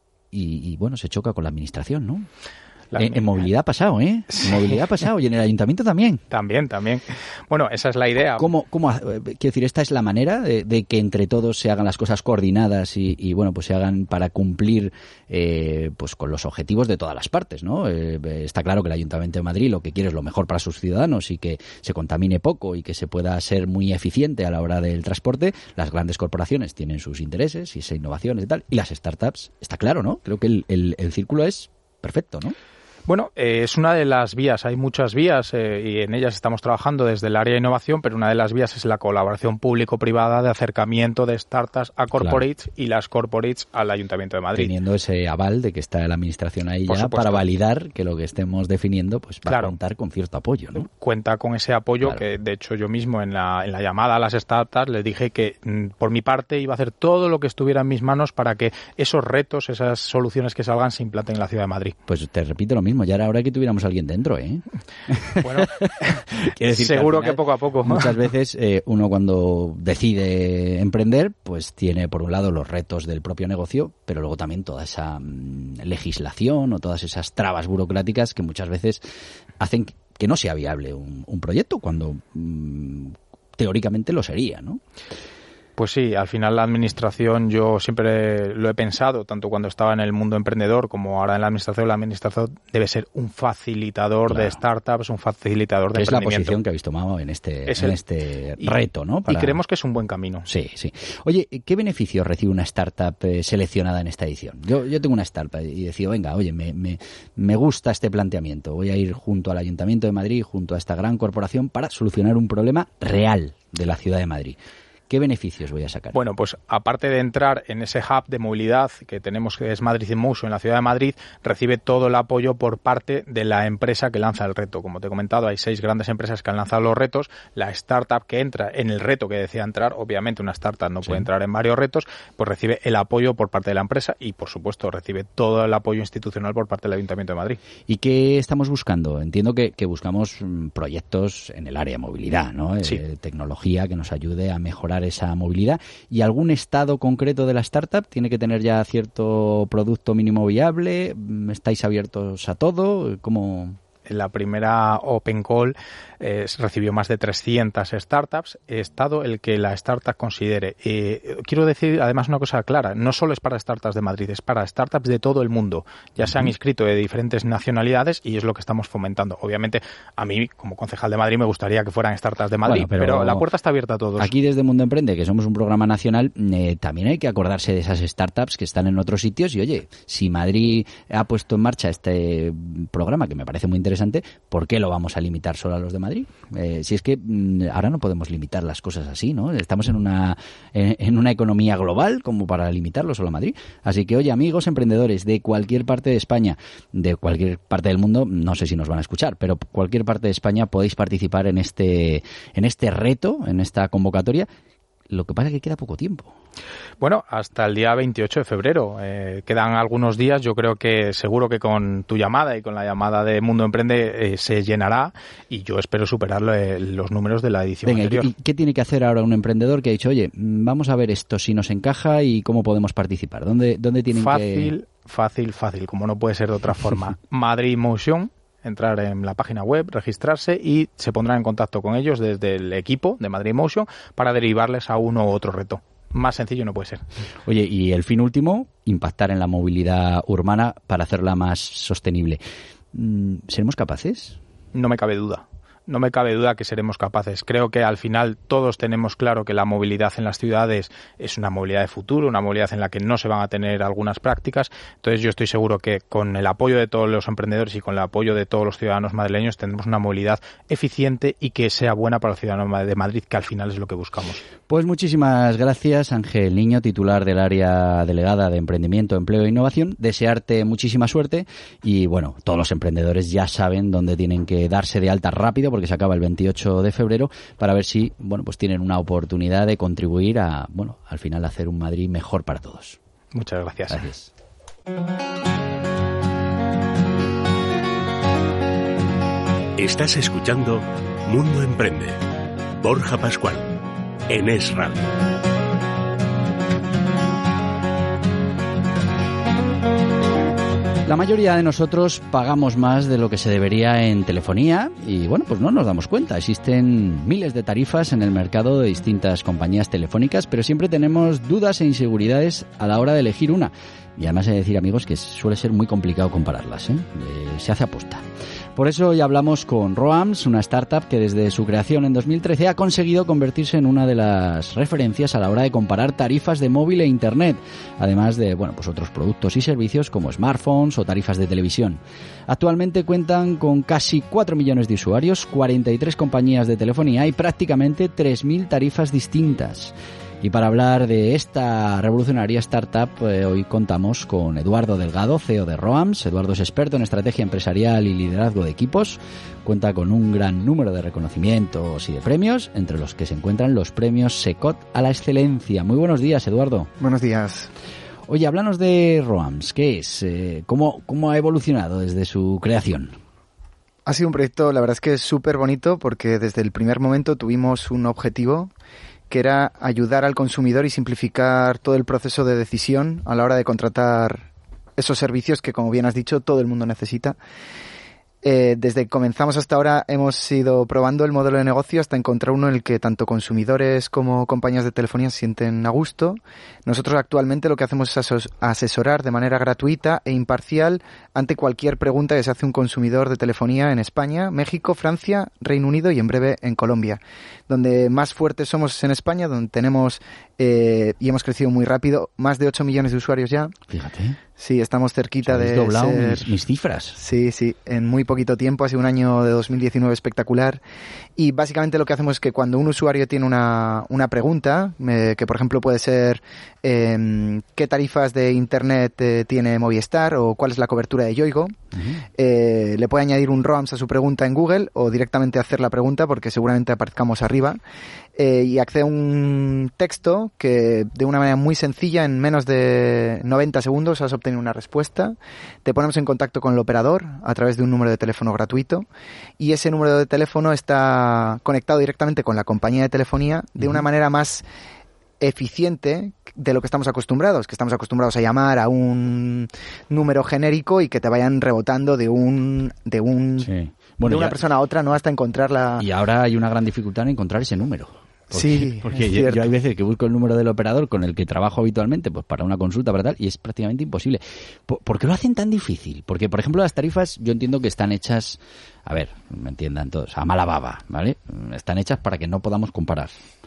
y bueno, se choca con la administración, ¿no? En movilidad ha pasado, ¿eh? Sí. En movilidad ha pasado y en el ayuntamiento también. También. Bueno, esa es la idea. ¿Cómo quiero decir, esta es la manera de que entre todos se hagan las cosas coordinadas y bueno, pues se hagan para cumplir pues con los objetivos de todas las partes, ¿no? Está claro que el Ayuntamiento de Madrid lo que quiere es lo mejor para sus ciudadanos y que se contamine poco y que se pueda ser muy eficiente a la hora del transporte. Las grandes corporaciones tienen sus intereses y esa innovación y tal. Y las startups, está claro, ¿no? Creo que el círculo es perfecto, ¿no? Bueno, es una de las vías, hay muchas vías y en ellas estamos trabajando desde el área de innovación, pero una de las vías es la colaboración público-privada de acercamiento de startups a corporates y las corporates al Ayuntamiento de Madrid. Teniendo ese aval de que está la administración ahí Por ya supuesto. para validar que lo que estemos definiendo pues va a contar con cierto apoyo, ¿no? Cuenta con ese apoyo que de hecho yo mismo en la llamada a las startups les dije que por mi parte iba a hacer todo lo que estuviera en mis manos para que esos retos, esas soluciones que salgan se implanten en la ciudad de Madrid. Pues te repito lo mismo, ya era hora que tuviéramos a alguien dentro, ¿eh? Bueno, quiero decir seguro que al final, que poco a poco. Muchas veces uno cuando decide emprender, pues tiene por un lado los retos del propio negocio, pero luego también toda esa legislación o todas esas trabas burocráticas que muchas veces hacen que no sea viable un proyecto cuando teóricamente lo sería, ¿no? Pues sí, al final la administración, yo siempre lo he pensado, tanto cuando estaba en el mundo emprendedor como ahora en la administración debe ser un facilitador de startups, un facilitador de emprendimiento. Es la posición que habéis tomado en este reto, ¿no? Y creemos que es un buen camino. Sí. Oye, ¿qué beneficios recibe una startup seleccionada en esta edición? Yo tengo una startup y decido, venga, oye, me gusta este planteamiento, voy a ir junto al Ayuntamiento de Madrid, junto a esta gran corporación para solucionar un problema real de la ciudad de Madrid. ¿Qué beneficios voy a sacar? Bueno, pues aparte de entrar en ese hub de movilidad que tenemos, que es Madrid in Motion en la ciudad de Madrid, recibe todo el apoyo por parte de la empresa que lanza el reto. Como te he comentado, hay 6 grandes empresas que han lanzado los retos. La startup que entra en el reto que decía entrar, obviamente una startup no puede entrar en varios retos, pues recibe el apoyo por parte de la empresa y, por supuesto, recibe todo el apoyo institucional por parte del Ayuntamiento de Madrid. ¿Y qué estamos buscando? Entiendo que buscamos proyectos en el área de movilidad, ¿no? Sí. Tecnología que nos ayude a mejorar esa movilidad. ¿Y algún estado concreto de la startup tiene que tener ya cierto producto mínimo viable? ¿Estáis abiertos a todo? ¿Cómo la primera Open Call recibió más de 300 startups. He estado el que la startup considere. Quiero decir además una cosa clara, no solo es para startups de Madrid, es para startups de todo el mundo. Ya se han inscrito de diferentes nacionalidades y es lo que estamos fomentando. Obviamente, a mí, como concejal de Madrid, me gustaría que fueran startups de Madrid, bueno, pero la puerta está abierta a todos. Aquí desde Mundo Emprende, que somos un programa nacional, también hay que acordarse de esas startups que están en otros sitios y, oye, si Madrid ha puesto en marcha este programa, que me parece muy interesante, ¿por qué lo vamos a limitar solo a los de Madrid? Si es que ahora no podemos limitar las cosas así, ¿no? Estamos en una economía global como para limitarlo solo a Madrid. Así que, oye, amigos emprendedores de cualquier parte de España, de cualquier parte del mundo, no sé si nos van a escuchar, pero cualquier parte de España podéis participar en este reto, en esta convocatoria. Lo que pasa es que queda poco tiempo. Bueno, hasta el día 28 de febrero. Quedan algunos días. Yo creo que seguro que con tu llamada y con la llamada de Mundo Emprende se llenará y yo espero superar los números de la edición anterior. ¿Y qué tiene que hacer ahora un emprendedor que ha dicho, oye, vamos a ver esto si nos encaja y cómo podemos participar? ¿Dónde tienen que...? Fácil, como no puede ser de otra forma. Madrid Motion. Entrar en la página web, registrarse y se pondrán en contacto con ellos desde el equipo de Madrid Motion para derivarles a uno u otro reto. Más sencillo no puede ser. Oye, y el fin último, impactar en la movilidad urbana para hacerla más sostenible. ¿Seremos capaces? No me cabe duda. No me cabe duda que seremos capaces. Creo que al final todos tenemos claro que la movilidad en las ciudades es una movilidad de futuro, una movilidad en la que no se van a tener algunas prácticas. Entonces yo estoy seguro que con el apoyo de todos los emprendedores y con el apoyo de todos los ciudadanos madrileños tendremos una movilidad eficiente y que sea buena para los ciudadanos de Madrid, que al final es lo que buscamos. Pues muchísimas gracias, Ángel Niño, titular del área delegada de Emprendimiento, Empleo e Innovación. Desearte muchísima suerte y, bueno, todos los emprendedores ya saben dónde tienen que darse de alta rápido porque se acaba el 28 de febrero para ver si, bueno, pues tienen una oportunidad de contribuir a, bueno, al final hacer un Madrid mejor para todos. Muchas gracias. Gracias. Estás escuchando Mundo Emprende. Borja Pascual, en Es Radio. La mayoría de nosotros pagamos más de lo que se debería en telefonía y, bueno, pues no nos damos cuenta. Existen miles de tarifas en el mercado de distintas compañías telefónicas, pero siempre tenemos dudas e inseguridades a la hora de elegir una. Y además he de decir, amigos, que suele ser muy complicado compararlas, ¿eh? Se hace aposta. Por eso hoy hablamos con Roams, una startup que desde su creación en 2013 ha conseguido convertirse en una de las referencias a la hora de comparar tarifas de móvil e internet, además de, bueno, pues otros productos y servicios como smartphones o tarifas de televisión. Actualmente cuentan con casi 4 millones de usuarios, 43 compañías de telefonía y prácticamente 3.000 tarifas distintas. Y para hablar de esta revolucionaria startup, hoy contamos con Eduardo Delgado, CEO de Roams. Eduardo es experto en estrategia empresarial y liderazgo de equipos. Cuenta con un gran número de reconocimientos y de premios, entre los que se encuentran los premios SECOT a la excelencia. Muy buenos días, Eduardo. Buenos días. Oye, háblanos de Roams. ¿Qué es? ¿Cómo ha evolucionado desde su creación? Ha sido un proyecto, la verdad es que es súper bonito, porque desde el primer momento tuvimos un objetivo que era ayudar al consumidor y simplificar todo el proceso de decisión a la hora de contratar esos servicios que, como bien has dicho, todo el mundo necesita. Desde que comenzamos hasta ahora hemos ido probando el modelo de negocio hasta encontrar uno en el que tanto consumidores como compañías de telefonía se sienten a gusto. Nosotros actualmente lo que hacemos es asesorar de manera gratuita e imparcial ante cualquier pregunta que se hace un consumidor de telefonía en España, México, Francia, Reino Unido y en breve en Colombia. Donde más fuertes somos es en España, donde tenemos, y hemos crecido muy rápido, más de 8 millones de usuarios ya. Fíjate. Sí, estamos cerquita de doblado ser... mis cifras. Sí, en muy poquito tiempo, ha sido un año de 2019 espectacular. Y básicamente lo que hacemos es que cuando un usuario tiene una pregunta, que por ejemplo puede ser ¿qué tarifas de internet tiene Movistar? O ¿cuál es la cobertura de Yoigo? Le puede añadir un Roams a su pregunta en Google o directamente hacer la pregunta, porque seguramente aparezcamos arriba. Y accede a un texto que de una manera muy sencilla, en menos de 90 segundos has obtenido una respuesta. Te ponemos en contacto con el operador a través de un número de teléfono gratuito y ese número de teléfono está conectado directamente con la compañía de telefonía de una manera más eficiente de lo que estamos acostumbrados, a llamar a un número genérico y que te vayan rebotando de una persona a otra, no hasta encontrarla. Y ahora hay una gran dificultad en encontrar ese número. Porque yo hay veces que busco el número del operador con el que trabajo habitualmente, pues para una consulta, para tal, y es prácticamente imposible. ¿Por qué lo hacen tan difícil? Porque, por ejemplo, las tarifas yo entiendo que están hechas, a ver, me entiendan todos, a mala baba, ¿vale? Están hechas para que no podamos comparar.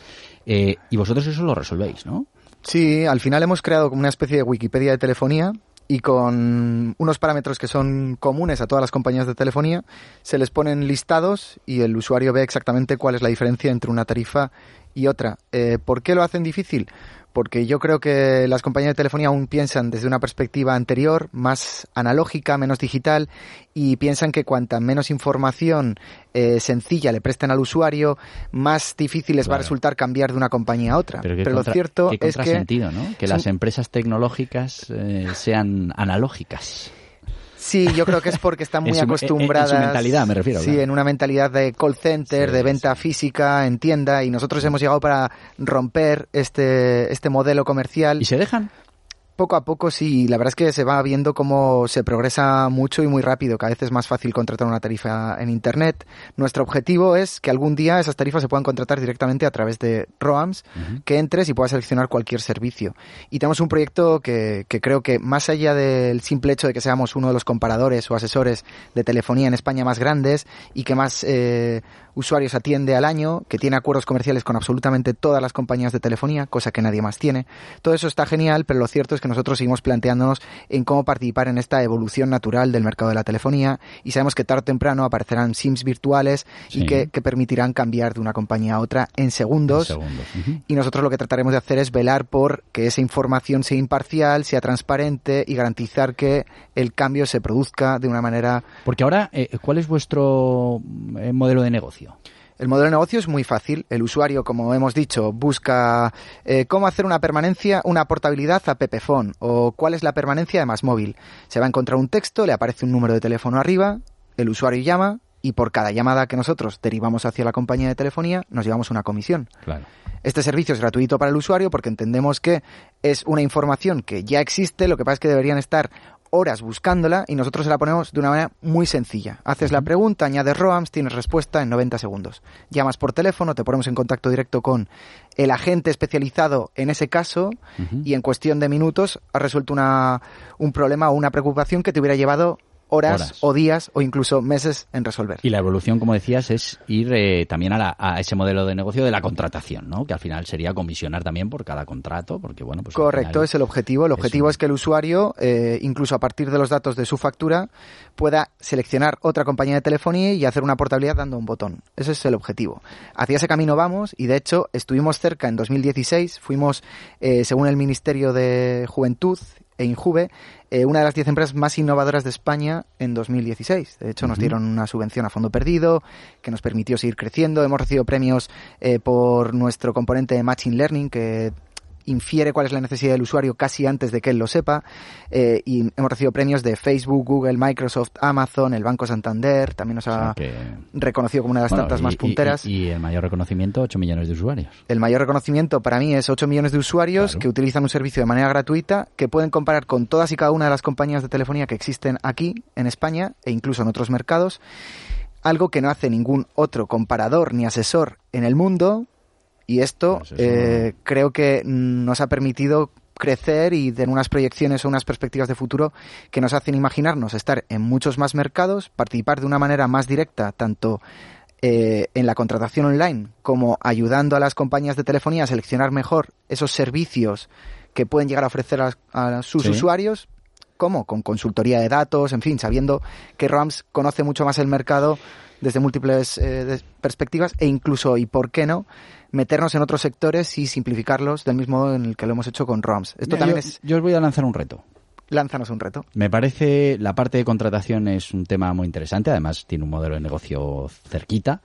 Y vosotros eso lo resolvéis, ¿no? Sí, al final hemos creado como una especie de Wikipedia de telefonía y con unos parámetros que son comunes a todas las compañías de telefonía se les ponen listados y el usuario ve exactamente cuál es la diferencia entre una tarifa y otra. ¿Por qué lo hacen difícil? Porque yo creo que las compañías de telefonía aún piensan desde una perspectiva anterior, más analógica, menos digital, y piensan que cuanta menos información sencilla le presten al usuario, más difícil les va a resultar cambiar de una compañía a otra. Pero lo cierto es que ¿no? Que las empresas tecnológicas sean analógicas. Sí, yo creo que es porque están muy acostumbradas... En su mentalidad, me refiero. Sí, claro. En una mentalidad de call center, de venta física, en tienda, y nosotros hemos llegado para romper este modelo comercial. ¿Y se dejan? Poco a poco sí, la verdad es que se va viendo cómo se progresa mucho y muy rápido. Cada vez es más fácil contratar una tarifa en Internet. Nuestro objetivo es que algún día esas tarifas se puedan contratar directamente a través de ROAMS, que entres y puedas seleccionar cualquier servicio. Y tenemos un proyecto que creo que, más allá del simple hecho de que seamos uno de los comparadores o asesores de telefonía en España más grandes y que más usuarios atiende al año, que tiene acuerdos comerciales con absolutamente todas las compañías de telefonía, cosa que nadie más tiene. Todo eso está genial, pero lo cierto es que nosotros seguimos planteándonos en cómo participar en esta evolución natural del mercado de la telefonía, y sabemos que tarde o temprano aparecerán SIMs virtuales y que permitirán cambiar de una compañía a otra en segundos. Y nosotros lo que trataremos de hacer es velar por que esa información sea imparcial, sea transparente y garantizar que el cambio se produzca de una manera... Porque ahora, ¿cuál es vuestro modelo de negocio? El modelo de negocio es muy fácil. El usuario, como hemos dicho, busca cómo hacer una portabilidad a Pepephone o cuál es la permanencia de MásMóvil. Se va a encontrar un texto, le aparece un número de teléfono arriba, el usuario llama y por cada llamada que nosotros derivamos hacia la compañía de telefonía nos llevamos una comisión. Claro. Este servicio es gratuito para el usuario porque entendemos que es una información que ya existe, lo que pasa es que deberían estar horas buscándola y nosotros se la ponemos de una manera muy sencilla. Haces la pregunta, añades ROAMS, tienes respuesta en 90 segundos. Llamas por teléfono, te ponemos en contacto directo con el agente especializado en ese caso y en cuestión de minutos has resuelto un problema o una preocupación que te hubiera llevado horas o días o incluso meses en resolver. Y la evolución, como decías, es ir también a ese modelo de negocio de la contratación, ¿no? Que al final sería comisionar también por cada contrato, porque bueno, pues correcto, es el objetivo. El objetivo es que el usuario, incluso a partir de los datos de su factura, pueda seleccionar otra compañía de telefonía y hacer una portabilidad dando un botón. Ese es el objetivo. Hacia ese camino vamos y de hecho estuvimos cerca en 2016, fuimos, según el Ministerio de Juventud e Injuve, una de las 10 empresas más innovadoras de España en 2016. De hecho, nos dieron una subvención a fondo perdido que nos permitió seguir creciendo. Hemos recibido premios por nuestro componente de Machine Learning, que infiere cuál es la necesidad del usuario casi antes de que él lo sepa, y hemos recibido premios de Facebook, Google, Microsoft, Amazon, el Banco Santander, también nos ha reconocido como una de las startups más punteras. Y el mayor reconocimiento, 8 millones de usuarios. El mayor reconocimiento para mí es 8 millones de usuarios que utilizan un servicio de manera gratuita, que pueden comparar con todas y cada una de las compañías de telefonía que existen aquí en España e incluso en otros mercados, algo que no hace ningún otro comparador ni asesor en el mundo. Y esto creo que nos ha permitido crecer y tener unas proyecciones o unas perspectivas de futuro que nos hacen imaginarnos estar en muchos más mercados, participar de una manera más directa, tanto en la contratación online como ayudando a las compañías de telefonía a seleccionar mejor esos servicios que pueden llegar a ofrecer a sus usuarios, como con consultoría de datos, en fin, sabiendo que ROAMS conoce mucho más el mercado desde múltiples perspectivas e incluso, y por qué no, meternos en otros sectores y simplificarlos del mismo modo en el que lo hemos hecho con ROAMS. Yo os voy a lanzar un reto. Lánzanos un reto. Me parece, la parte de contratación es un tema muy interesante, además tiene un modelo de negocio cerquita,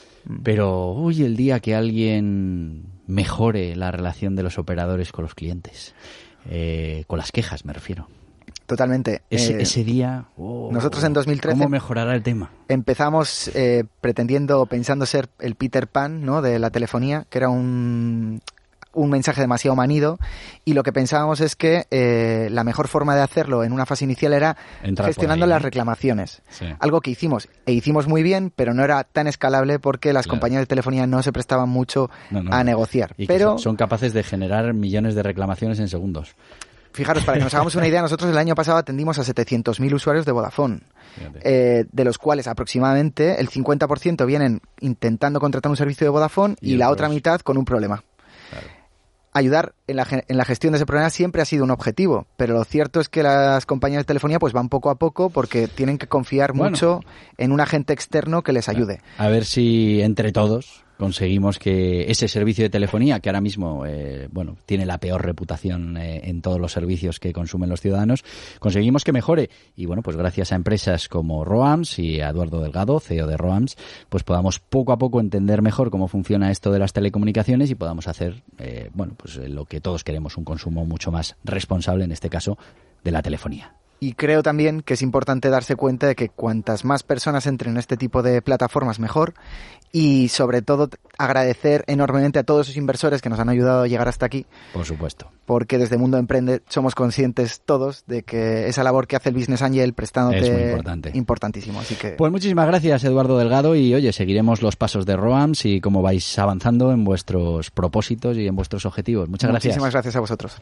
pero el día que alguien mejore la relación de los operadores con los clientes, con las quejas me refiero. Totalmente. Ese día, nosotros en 2013... ¿Cómo mejorará el tema? Empezamos pensando ser el Peter Pan, ¿no?, de la telefonía, que era un mensaje demasiado manido, y lo que pensábamos es que la mejor forma de hacerlo en una fase inicial era gestionando las reclamaciones. Sí. Algo que hicimos muy bien, pero no era tan escalable porque las compañías de telefonía no se prestaban mucho a negociar. Y pero son capaces de generar millones de reclamaciones en segundos. Fijaros, para que nos hagamos una idea, nosotros el año pasado atendimos a 700.000 usuarios de Vodafone, de los cuales aproximadamente el 50% vienen intentando contratar un servicio de Vodafone y la otra mitad con un problema. Claro. Ayudar en la gestión de ese problema siempre ha sido un objetivo, pero lo cierto es que las compañías de telefonía pues van poco a poco porque tienen que confiar mucho en un agente externo que les ayude. A ver si entre todos conseguimos que ese servicio de telefonía, que ahora mismo tiene la peor reputación en todos los servicios que consumen los ciudadanos, conseguimos que mejore. Y bueno, pues gracias a empresas como Roams y a Eduardo Delgado, CEO de Roams, pues podamos poco a poco entender mejor cómo funciona esto de las telecomunicaciones y podamos hacer lo que todos queremos, un consumo mucho más responsable, en este caso, de la telefonía. Y creo también que es importante darse cuenta de que cuantas más personas entren en este tipo de plataformas, mejor. Y sobre todo agradecer enormemente a todos esos inversores que nos han ayudado a llegar hasta aquí. Por supuesto. Porque desde Mundo Emprende somos conscientes todos de que esa labor que hace el Business Angel prestándote es muy importante. Importantísimo. Así que... Pues muchísimas gracias, Eduardo Delgado, y oye, seguiremos los pasos de Roams y cómo vais avanzando en vuestros propósitos y en vuestros objetivos. Muchas gracias. Muchísimas gracias a vosotros.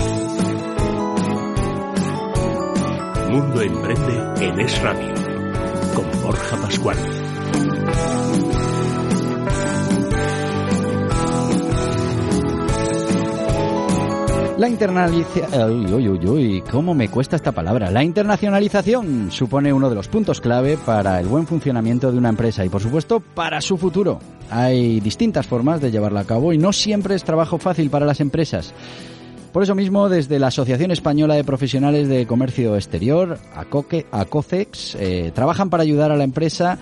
Mundo Emprende en Es Radio, con Borja Pascual. La ¿cómo me cuesta esta palabra? La internacionalización supone uno de los puntos clave para el buen funcionamiento de una empresa y, por supuesto, para su futuro. Hay distintas formas de llevarla a cabo y no siempre es trabajo fácil para las empresas. Por eso mismo, desde la Asociación Española de Profesionales de Comercio Exterior, ACOCEX, trabajan para ayudar a la empresa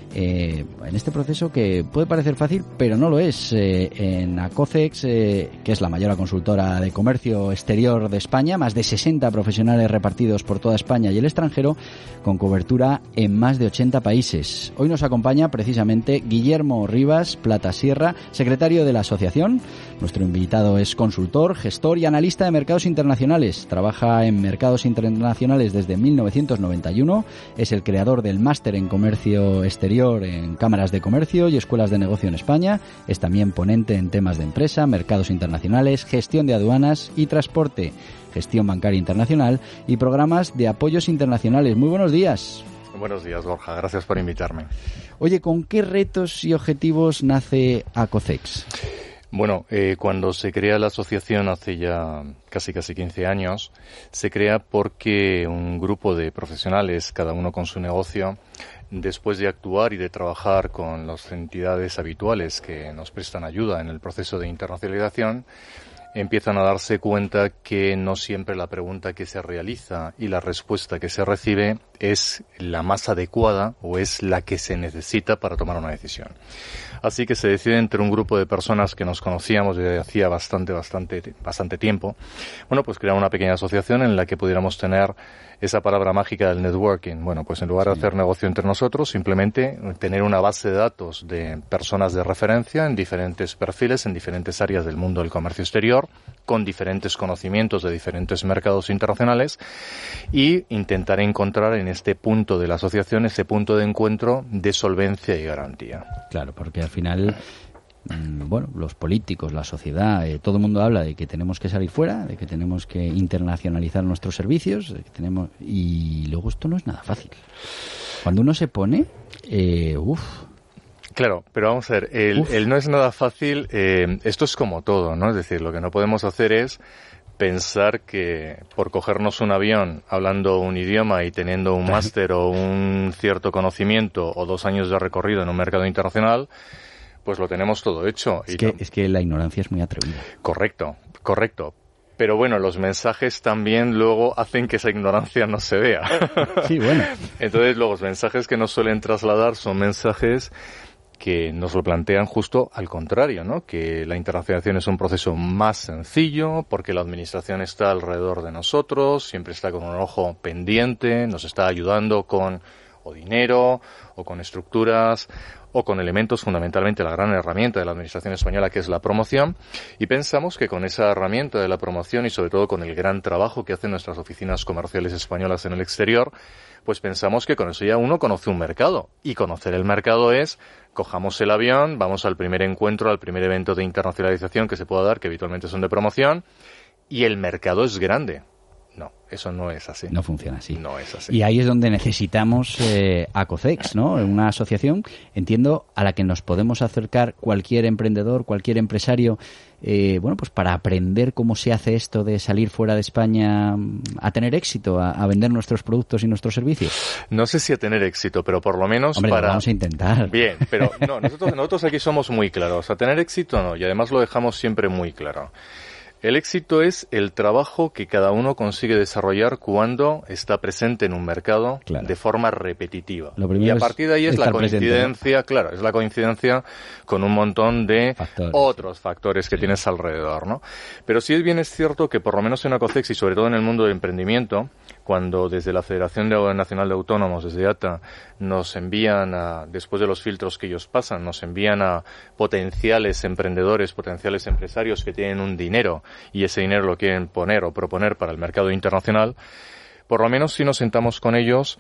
en este proceso que puede parecer fácil, pero no lo es. En ACOCEX, que es la mayor consultora de comercio exterior de España, más de 60 profesionales repartidos por toda España y el extranjero, con cobertura en más de 80 países. Hoy nos acompaña precisamente Guillermo Rivas Platasierra, secretario de la asociación. Nuestro invitado es consultor, gestor y analista de mercados internacionales. Trabaja en mercados internacionales desde 1991. Es el creador del máster en comercio exterior en cámaras de comercio y escuelas de negocio en España. Es también ponente en temas de empresa, mercados internacionales, gestión de aduanas y transporte, gestión bancaria internacional y programas de apoyos internacionales. Muy buenos días. Buenos días, Borja. Gracias por invitarme. Oye, ¿con qué retos y objetivos nace ACOCEX? Bueno, cuando se crea la asociación hace ya casi 15 años, se crea porque un grupo de profesionales, cada uno con su negocio, después de actuar y de trabajar con las entidades habituales que nos prestan ayuda en el proceso de internacionalización, empiezan a darse cuenta que no siempre la pregunta que se realiza y la respuesta que se recibe es la más adecuada o es la que se necesita para tomar una decisión. Así que se decide entre un grupo de personas que nos conocíamos desde hacía bastante tiempo, pues crear una pequeña asociación en la que pudiéramos tener esa palabra mágica del networking. Bueno, pues en lugar de hacer negocio entre nosotros, simplemente tener una base de datos de personas de referencia en diferentes perfiles, en diferentes áreas del mundo del comercio exterior, con diferentes conocimientos de diferentes mercados internacionales, y intentar encontrar en este punto de la asociación ese punto de encuentro de solvencia y garantía. Claro, porque al final, los políticos, la sociedad, todo el mundo habla de que tenemos que salir fuera, de que tenemos que internacionalizar nuestros servicios, y luego esto no es nada fácil. Cuando uno se pone, Claro, pero vamos a ver, el no es nada fácil, esto es como todo, ¿no? Es decir, lo que no podemos hacer es pensar que por cogernos un avión hablando un idioma y teniendo un máster o un cierto conocimiento o 2 años de recorrido en un mercado internacional, pues lo tenemos todo hecho. Es que la ignorancia es muy atrevida. Correcto. Pero bueno, los mensajes también luego hacen que esa ignorancia no se vea. Sí, bueno. Entonces, los mensajes que nos suelen trasladar son mensajes que nos lo plantean justo al contrario, ¿no? Que la internacionalización es un proceso más sencillo porque la administración está alrededor de nosotros, siempre está con un ojo pendiente, nos está ayudando con o dinero, o con estructuras, o con elementos, fundamentalmente la gran herramienta de la Administración española, que es la promoción, y pensamos que con esa herramienta de la promoción y sobre todo con el gran trabajo que hacen nuestras oficinas comerciales españolas en el exterior, pues pensamos que con eso ya uno conoce un mercado, y conocer el mercado es, cojamos el avión, vamos al primer encuentro, al primer evento de internacionalización que se pueda dar, que habitualmente son de promoción, y el mercado es grande. No, eso no es así. No funciona así. No es así. Y ahí es donde necesitamos ACOCEX, ¿no? Una asociación, entiendo, a la que nos podemos acercar cualquier emprendedor, cualquier empresario, bueno, pues para aprender cómo se hace esto de salir fuera de España a tener éxito, a vender nuestros productos y nuestros servicios. No sé si a tener éxito, pero por lo menos Hombre, para... vamos a intentar. Bien, pero no, nosotros aquí somos muy claros. A tener éxito no, y además lo dejamos siempre muy claro. El éxito es el trabajo que cada uno consigue desarrollar cuando está presente en un mercado de forma repetitiva. Y a partir de ahí es la coincidencia, presente, ¿no? claro, es la coincidencia con un montón de otros factores que tienes alrededor, ¿no? Pero sí es cierto que por lo menos en ACOCEX y sobre todo en el mundo del emprendimiento, cuando desde la Federación Nacional de Autónomos, desde ATA, nos envían después de los filtros que ellos pasan, nos envían a potenciales emprendedores, potenciales empresarios que tienen un dinero y ese dinero lo quieren poner o proponer para el mercado internacional, por lo menos si nos sentamos con ellos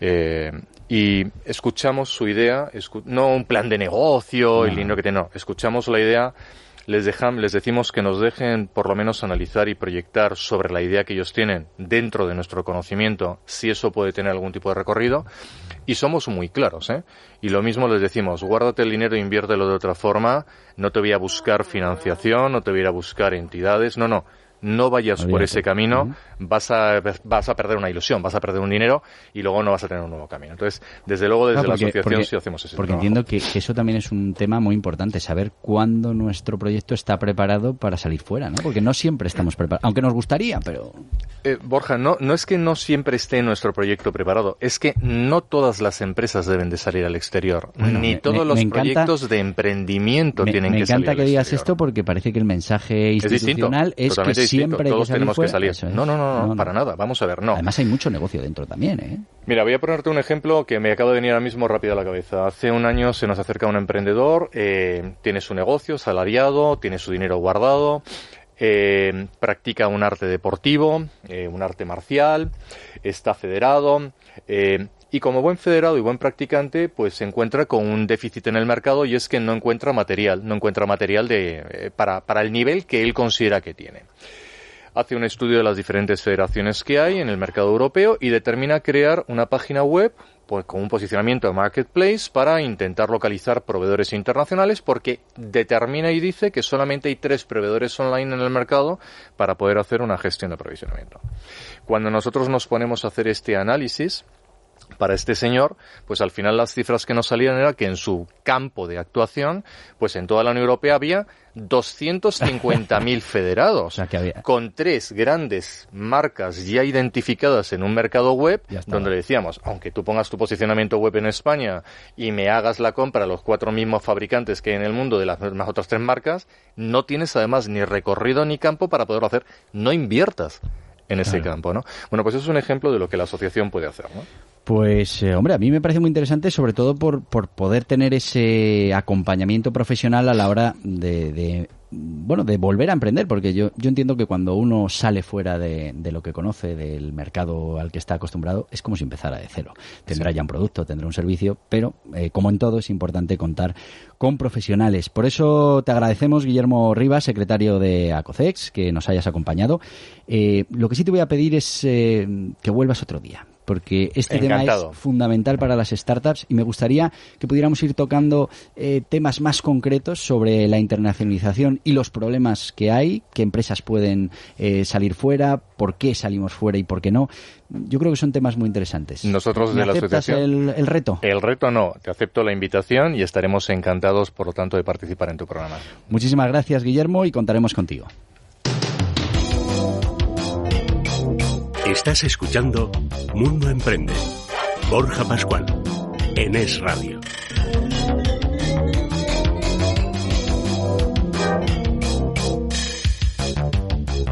y escuchamos su idea, no un plan de negocio, el dinero que tienen, no, escuchamos la idea, les decimos que nos dejen por lo menos analizar y proyectar sobre la idea que ellos tienen dentro de nuestro conocimiento, si eso puede tener algún tipo de recorrido, y somos muy claros, ¿eh? Y lo mismo les decimos, guárdate el dinero e inviértelo de otra forma, no te voy a buscar financiación, no te voy a ir a buscar entidades, no vayas por ese camino, vas a perder una ilusión, vas a perder un dinero y luego no vas a tener un nuevo camino. Entonces, desde luego desde la asociación sí hacemos ese trabajo. Porque entiendo que eso también es un tema muy importante, saber cuándo nuestro proyecto está preparado para salir fuera, ¿no? Porque no siempre estamos preparados, aunque nos gustaría, pero... Borja, no es que no siempre esté nuestro proyecto preparado, es que no todas las empresas deben de salir al exterior, ni todos los proyectos de emprendimiento tienen que salir al exterior. Me encanta que digas esto porque parece que el mensaje institucional es que siempre todos tenemos que salir. No, para nada. Vamos a ver, no. Además hay mucho negocio dentro también, ¿eh? Mira, voy a ponerte un ejemplo que me acaba de venir ahora mismo rápido a la cabeza. Hace un año se nos acerca un emprendedor, tiene su negocio salariado, tiene su dinero guardado, practica un arte deportivo, un arte marcial, está federado, y como buen federado y buen practicante, pues se encuentra con un déficit en el mercado y es que no encuentra material para el nivel que él considera que tiene. Hace un estudio de las diferentes federaciones que hay en el mercado europeo y determina crear una página web pues, con un posicionamiento de marketplace para intentar localizar proveedores internacionales porque determina y dice que solamente hay 3 proveedores online en el mercado para poder hacer una gestión de aprovisionamiento. Cuando nosotros nos ponemos a hacer este análisis para este señor, pues al final las cifras que nos salían era que en su campo de actuación, pues en toda la Unión Europea había 250.000 federados, o sea, que había... con 3 grandes marcas ya identificadas en un mercado web, donde le decíamos, aunque tú pongas tu posicionamiento web en España y me hagas la compra a los 4 mismos fabricantes que hay en el mundo de las otras 3 marcas, no tienes además ni recorrido ni campo para poderlo hacer. No inviertas en ese campo, ¿no? Bueno, pues eso es un ejemplo de lo que la asociación puede hacer, ¿no? Pues, hombre, a mí me parece muy interesante, sobre todo por poder tener ese acompañamiento profesional a la hora de volver a emprender, porque yo entiendo que cuando uno sale fuera de lo que conoce, del mercado al que está acostumbrado, es como si empezara de cero. Tendrá ya un producto, tendrá un servicio, pero como en todo es importante contar con profesionales. Por eso te agradecemos, Guillermo Rivas, secretario de ACOCEX, que nos hayas acompañado. Lo que sí te voy a pedir es que vuelvas otro día, porque este tema es fundamental para las startups y me gustaría que pudiéramos ir tocando temas más concretos sobre la internacionalización y los problemas que hay, qué empresas pueden salir fuera, por qué salimos fuera y por qué no. Yo creo que son temas muy interesantes. Nosotros de la asociación... el reto? El reto no, te acepto la invitación y estaremos encantados, por lo tanto, de participar en tu programa. Muchísimas gracias, Guillermo, y contaremos contigo. Estás escuchando Mundo Emprende. Borja Pascual, en Es Radio.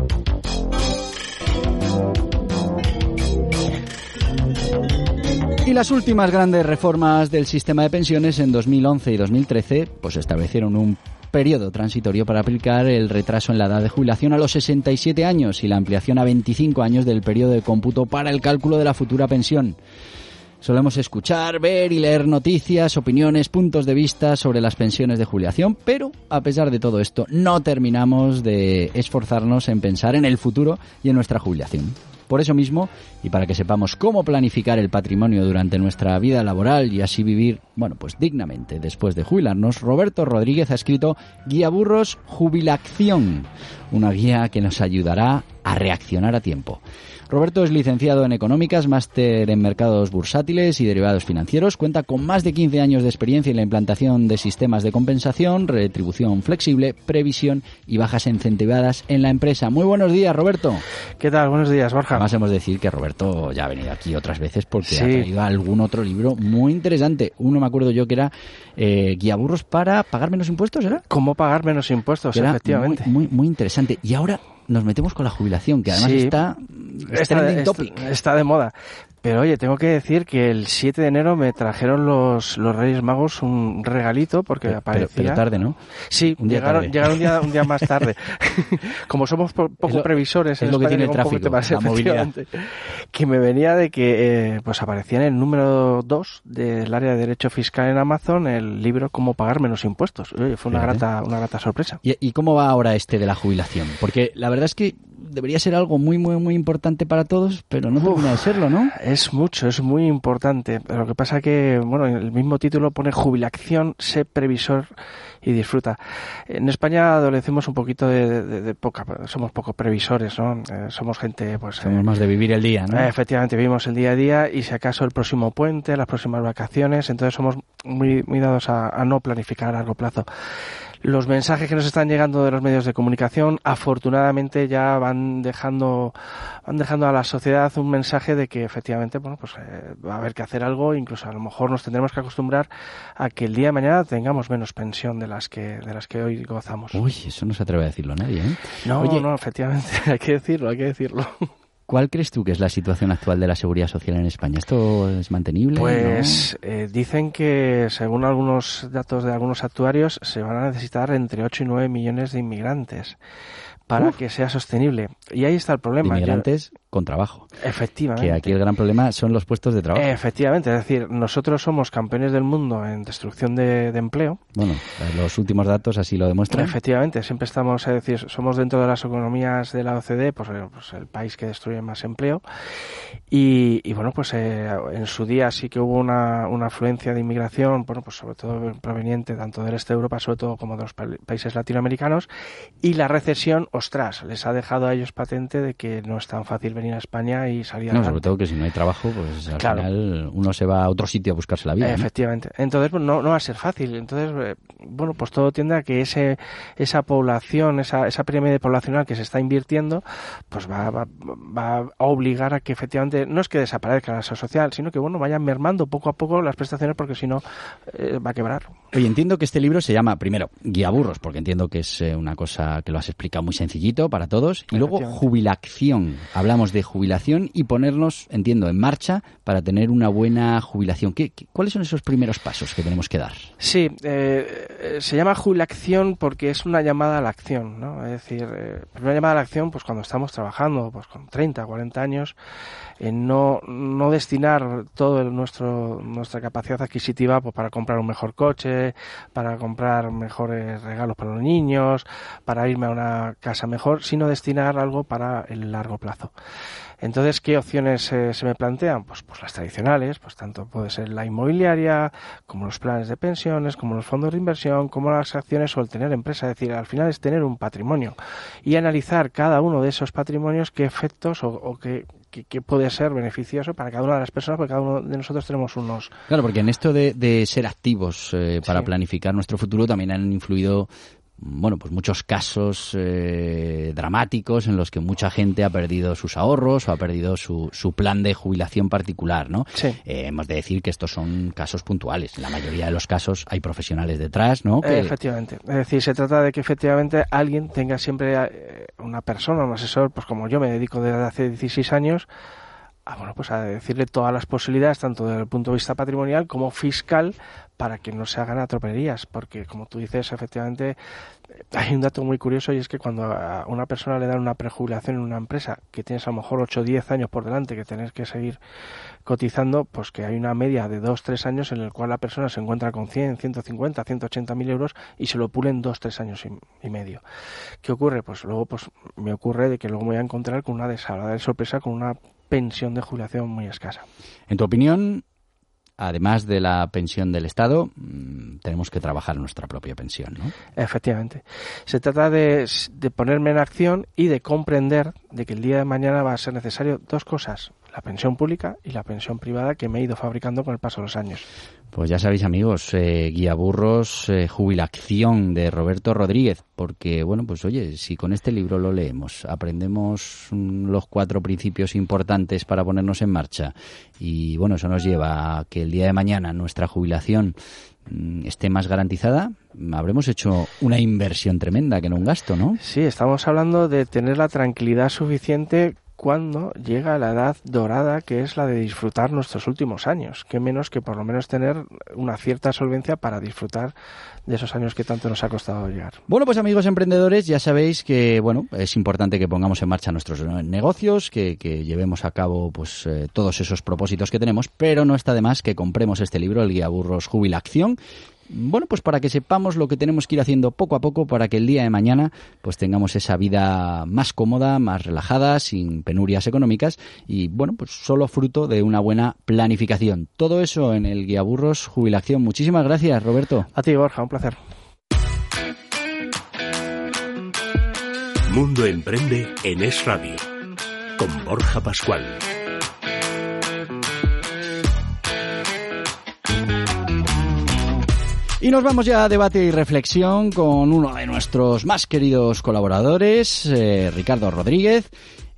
Y las últimas grandes reformas del sistema de pensiones en 2011 y 2013 pues establecieron un periodo transitorio para aplicar el retraso en la edad de jubilación a los 67 años y la ampliación a 25 años del periodo de cómputo para el cálculo de la futura pensión. Solemos escuchar, ver y leer noticias, opiniones, puntos de vista sobre las pensiones de jubilación, pero a pesar de todo esto no terminamos de esforzarnos en pensar en el futuro y en nuestra jubilación. Por eso mismo, y para que sepamos cómo planificar el patrimonio durante nuestra vida laboral y así vivir, pues dignamente después de jubilarnos, Roberto Rodríguez ha escrito Guía Burros Jubilación, una guía que nos ayudará a reaccionar a tiempo. Roberto es licenciado en Económicas, máster en Mercados Bursátiles y Derivados Financieros. Cuenta con más de 15 años de experiencia en la implantación de sistemas de compensación, retribución flexible, previsión y bajas incentivadas en la empresa. Muy buenos días, Roberto. ¿Qué tal? Buenos días, Borja. Además, hemos de decir que Roberto ya ha venido aquí otras veces porque ha traído algún otro libro muy interesante. Uno me acuerdo yo que era Guía Burros para pagar menos impuestos, ¿era? ¿Cómo pagar menos impuestos? Era efectivamente. Muy interesante. Y ahora nos metemos con la jubilación, que además está de moda. Pero oye, tengo que decir que el 7 de enero me trajeron los Reyes Magos un regalito porque aparecía... Pero tarde, ¿no? Sí, llegaron un día más tarde. Como somos poco previsores en lo España, que tiene el tráfico, la movilidad. Que me venía de que aparecía en el número 2 del área de Derecho Fiscal en Amazon el libro Cómo pagar menos impuestos. Oye, fue una grata sorpresa. ¿Y cómo va ahora de la jubilación? Porque la verdad es que debería ser algo muy importante para todos, pero no termina de serlo, ¿no? Es muy importante. Pero lo que pasa que, el mismo título pone jubilación, sé previsor y disfruta. En España adolecemos un poquito de somos poco previsores, ¿no? Somos gente, somos más de vivir el día, ¿no? Efectivamente, vivimos el día a día y si acaso el próximo puente, las próximas vacaciones, entonces somos muy dados a no planificar a largo plazo. Los mensajes que nos están llegando de los medios de comunicación, afortunadamente ya van dejando a la sociedad un mensaje de que efectivamente, va a haber que hacer algo, incluso a lo mejor nos tendremos que acostumbrar a que el día de mañana tengamos menos pensión de las que hoy gozamos. Uy, eso no se atreve a decirlo nadie, ¿eh? No, efectivamente, hay que decirlo. ¿Cuál crees tú que es la situación actual de la seguridad social en España? ¿Esto es mantenible? Pues dicen que, según algunos datos de algunos actuarios, se van a necesitar entre 8 y 9 millones de inmigrantes para que sea sostenible. Y ahí está el problema. Inmigrantes con trabajo. Efectivamente. Que aquí el gran problema son los puestos de trabajo. Efectivamente. Es decir, nosotros somos campeones del mundo en destrucción de empleo. Bueno, los últimos datos así lo demuestran. Efectivamente. Siempre estamos, es decir, somos dentro de las economías de la OCDE, pues el país que destruye más empleo. Y en su día sí que hubo una afluencia de inmigración, sobre todo proveniente tanto del este de Europa, sobre todo como de los países latinoamericanos. Y la recesión, les ha dejado a ellos patente de que no es tan fácil venir a España y salir adelante. Sobre todo que si no hay trabajo, pues al final uno se va a otro sitio a buscarse la vida. Efectivamente. ¿No? Entonces, no va a ser fácil. Entonces, pues todo tiende a que esa población, esa pirámide poblacional que se está invirtiendo, pues va a obligar a que efectivamente, no es que desaparezca la seguridad social, sino que, vayan mermando poco a poco las prestaciones porque si no, va a quebrar. Oye, entiendo que este libro se llama, primero, Guía Burros, porque entiendo que es una cosa que lo has explicado muy sencillito para todos, y luego jubilación. Hablamos de jubilación y ponernos, entiendo, en marcha para tener una buena jubilación. ¿Cuáles son esos primeros pasos que tenemos que dar? Sí, se llama jubilación porque es una llamada a la acción, ¿no? Es decir, una llamada a la acción, pues cuando estamos trabajando, pues con 30, 40 años, no destinar todo nuestra capacidad adquisitiva pues para comprar un mejor coche, para comprar mejores regalos para los niños, para irme a una casa mejor, sino destinar algo para el largo plazo. Entonces, ¿qué opciones se me plantean? Pues las tradicionales, pues tanto puede ser la inmobiliaria, como los planes de pensiones, como los fondos de inversión, como las acciones o el tener empresa. Es decir, al final es tener un patrimonio y analizar cada uno de esos patrimonios qué efectos o qué puede ser beneficioso para cada una de las personas, porque cada uno de nosotros tenemos unos... Claro, porque en esto de ser activos para planificar nuestro futuro también han influido pues muchos casos dramáticos en los que mucha gente ha perdido sus ahorros o ha perdido su plan de jubilación particular, ¿no? Sí. Hemos de decir que estos son casos puntuales. En la mayoría de los casos hay profesionales detrás, ¿no? Efectivamente. Es decir, se trata de que efectivamente alguien tenga siempre una persona, un asesor, pues como yo me dedico desde hace 16 años a decirle todas las posibilidades, tanto desde el punto de vista patrimonial como fiscal, para que no se hagan atropellerías, porque como tú dices, efectivamente, hay un dato muy curioso, y es que cuando a una persona le dan una prejubilación en una empresa, que tienes a lo mejor 8 o 10 años por delante, que tienes que seguir cotizando, pues que hay una media de 2-3 años en el cual la persona se encuentra con 100, 150, 180.000 euros y se lo pulen 2-3 años y medio. ¿Qué ocurre? Pues luego me ocurre de que luego me voy a encontrar con una desagradable sorpresa, con una pensión de jubilación muy escasa. En tu opinión, además de la pensión del Estado, tenemos que trabajar nuestra propia pensión, ¿no? Efectivamente. Se trata de ponerme en acción y de comprender de que el día de mañana va a ser necesario dos cosas: la pensión pública y la pensión privada, que me he ido fabricando con el paso de los años. Pues ya sabéis, amigos, Guía Burros, Jubilación, de Roberto Rodríguez, porque, bueno, pues oye, si con este libro lo leemos, aprendemos los 4 principios importantes para ponernos en marcha, y bueno, eso nos lleva a que el día de mañana nuestra jubilación esté más garantizada, habremos hecho una inversión tremenda, que no un gasto, ¿no? Sí, estamos hablando de tener la tranquilidad suficiente cuando llega la edad dorada, que es la de disfrutar nuestros últimos años. Qué menos que por lo menos tener una cierta solvencia para disfrutar de esos años que tanto nos ha costado llegar. Bueno, pues amigos emprendedores, ya sabéis que bueno, es importante que pongamos en marcha nuestros negocios, que llevemos a cabo pues todos esos propósitos que tenemos, pero no está de más que compremos este libro, el Guía Burros Jubilación. Bueno, pues para que sepamos lo que tenemos que ir haciendo poco a poco para que el día de mañana pues tengamos esa vida más cómoda, más relajada, sin penurias económicas y, bueno, pues solo fruto de una buena planificación. Todo eso en el Guía Burros Jubilación. Muchísimas gracias, Roberto. A ti, Borja, un placer. Mundo Emprende en Es Radio, con Borja Pascual. Y nos vamos ya a debate y reflexión con uno de nuestros más queridos colaboradores, Ricardo Rodríguez,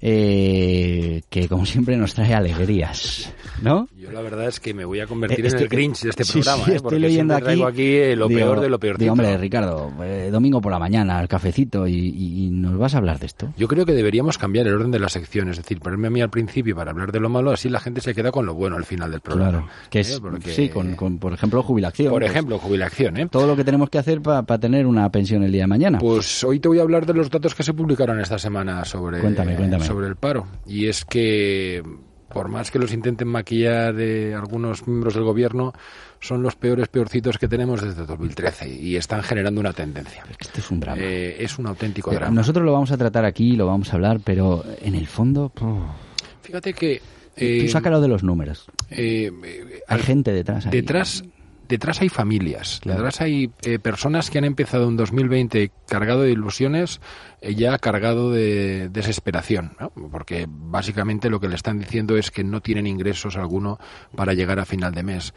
que como siempre nos trae alegrías, ¿no? Yo la verdad es que me voy a convertir en el Grinch de este programa, sí, porque leyendo siempre traigo aquí lo peor de lo peorcito. Digo, hombre, Ricardo, domingo por la mañana, al cafecito, y nos vas a hablar de esto. Yo creo que deberíamos cambiar el orden de la sección, es decir, ponerme a mí al principio para hablar de lo malo, así la gente se queda con lo bueno al final del programa. Claro, que es, porque, sí, con por ejemplo, jubilación. Por ejemplo, jubilación, ¿eh? Todo lo que tenemos que hacer para tener una pensión el día de mañana. Pues hoy te voy a hablar de los datos que se publicaron esta semana sobre el paro. Y es que, por más que los intenten maquillar algunos miembros del gobierno, son los peorcitos que tenemos desde 2013 y están generando una tendencia. Este es un drama. Es un auténtico drama. Nosotros lo vamos a tratar aquí, lo vamos a hablar, pero en el fondo... Fíjate que... tú sácalo de los números. Hay gente detrás. Detrás hay familias, claro. Detrás hay personas que han empezado en 2020 cargado de ilusiones, ya cargado de desesperación, ¿no? Porque básicamente lo que le están diciendo es que no tienen ingresos alguno para llegar a final de mes.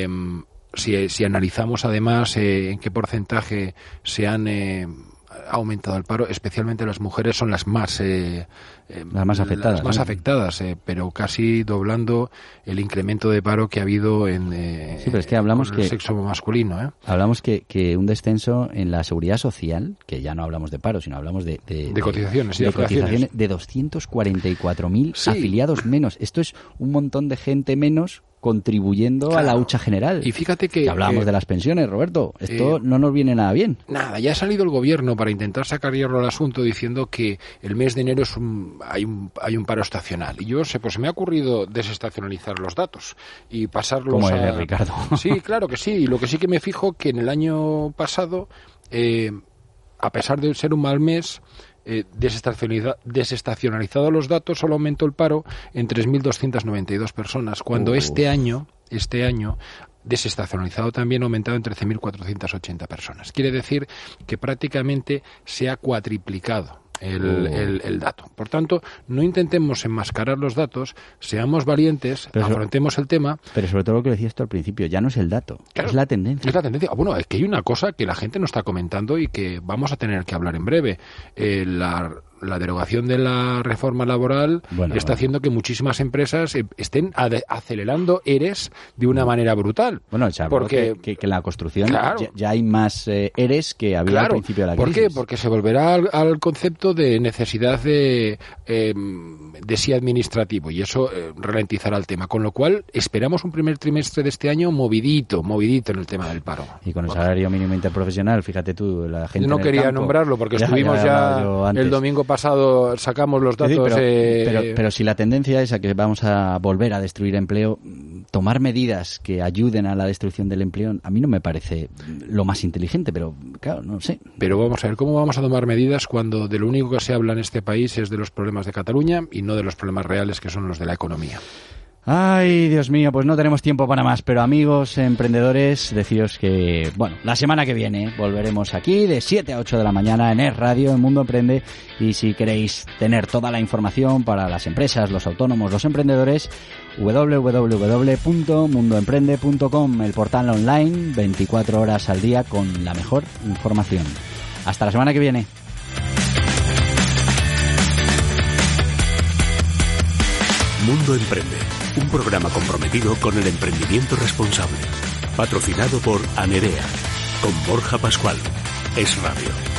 Si analizamos además en qué porcentaje se han aumentado el paro, especialmente las mujeres son las más afectadas. Las más afectadas, pero casi doblando el incremento de paro que ha habido en sí, pero es que hablamos el sexo masculino. Hablamos que un descenso en la seguridad social, que ya no hablamos de paro, sino hablamos de cotizaciones, de cotizaciones, de 244.000 afiliados menos. Esto es un montón de gente menos contribuyendo a la hucha general. Y fíjate que hablábamos de las pensiones, Roberto. Esto no nos viene nada bien. Nada, ya ha salido el gobierno para intentar sacar hierro al asunto diciendo que el mes de enero hay un paro estacional. Y yo se me ha ocurrido desestacionalizar los datos y pasarlos como el de Ricardo. Sí, claro que sí. Y lo que sí que me fijo que en el año pasado, a pesar de ser un mal mes, desestacionalizado los datos, solo aumentó el paro en 3.292 personas, cuando este año desestacionalizado también ha aumentado en 13.480 personas. Quiere decir que prácticamente se ha cuatriplicado el dato. Por tanto, no intentemos enmascarar los datos, seamos valientes, afrontemos el tema. Pero sobre todo lo que decías tú al principio, ya no es el dato, claro, es la tendencia. Es la tendencia. Bueno, es que hay una cosa que la gente no está comentando y que vamos a tener que hablar en breve. la derogación de la reforma laboral está haciendo que muchísimas empresas estén acelerando ERES de una manera brutal. Bueno, porque que en la construcción ya hay más ERES que había al principio de la crisis. ¿Por qué? Porque se volverá al concepto de necesidad de sí administrativo, y eso ralentizará el tema. Con lo cual, esperamos un primer trimestre de este año movidito en el tema del paro. Y con el salario mínimo interprofesional, fíjate tú, la gente no quería nombrarlo porque estuvimos ya el domingo pasado, sacamos los datos. Pero si la tendencia es a que vamos a volver a destruir empleo, tomar medidas que ayuden a la destrucción del empleo, a mí no me parece lo más inteligente, pero claro, no sé. Pero vamos a ver, ¿cómo vamos a tomar medidas cuando de lo único que se habla en este país es de los problemas de Cataluña y no de los problemas reales, que son los de la economía? Ay, Dios mío, pues no tenemos tiempo para más, pero amigos emprendedores, deciros que, bueno, la semana que viene volveremos aquí de 7 a 8 de la mañana en Es Radio, en Mundo Emprende, y si queréis tener toda la información para las empresas, los autónomos, los emprendedores, www.mundoemprende.com, el portal online, 24 horas al día con la mejor información. Hasta la semana que viene. Mundo Emprende, un programa comprometido con el emprendimiento responsable. Patrocinado por Anerea, con Borja Pascual. Es Radio.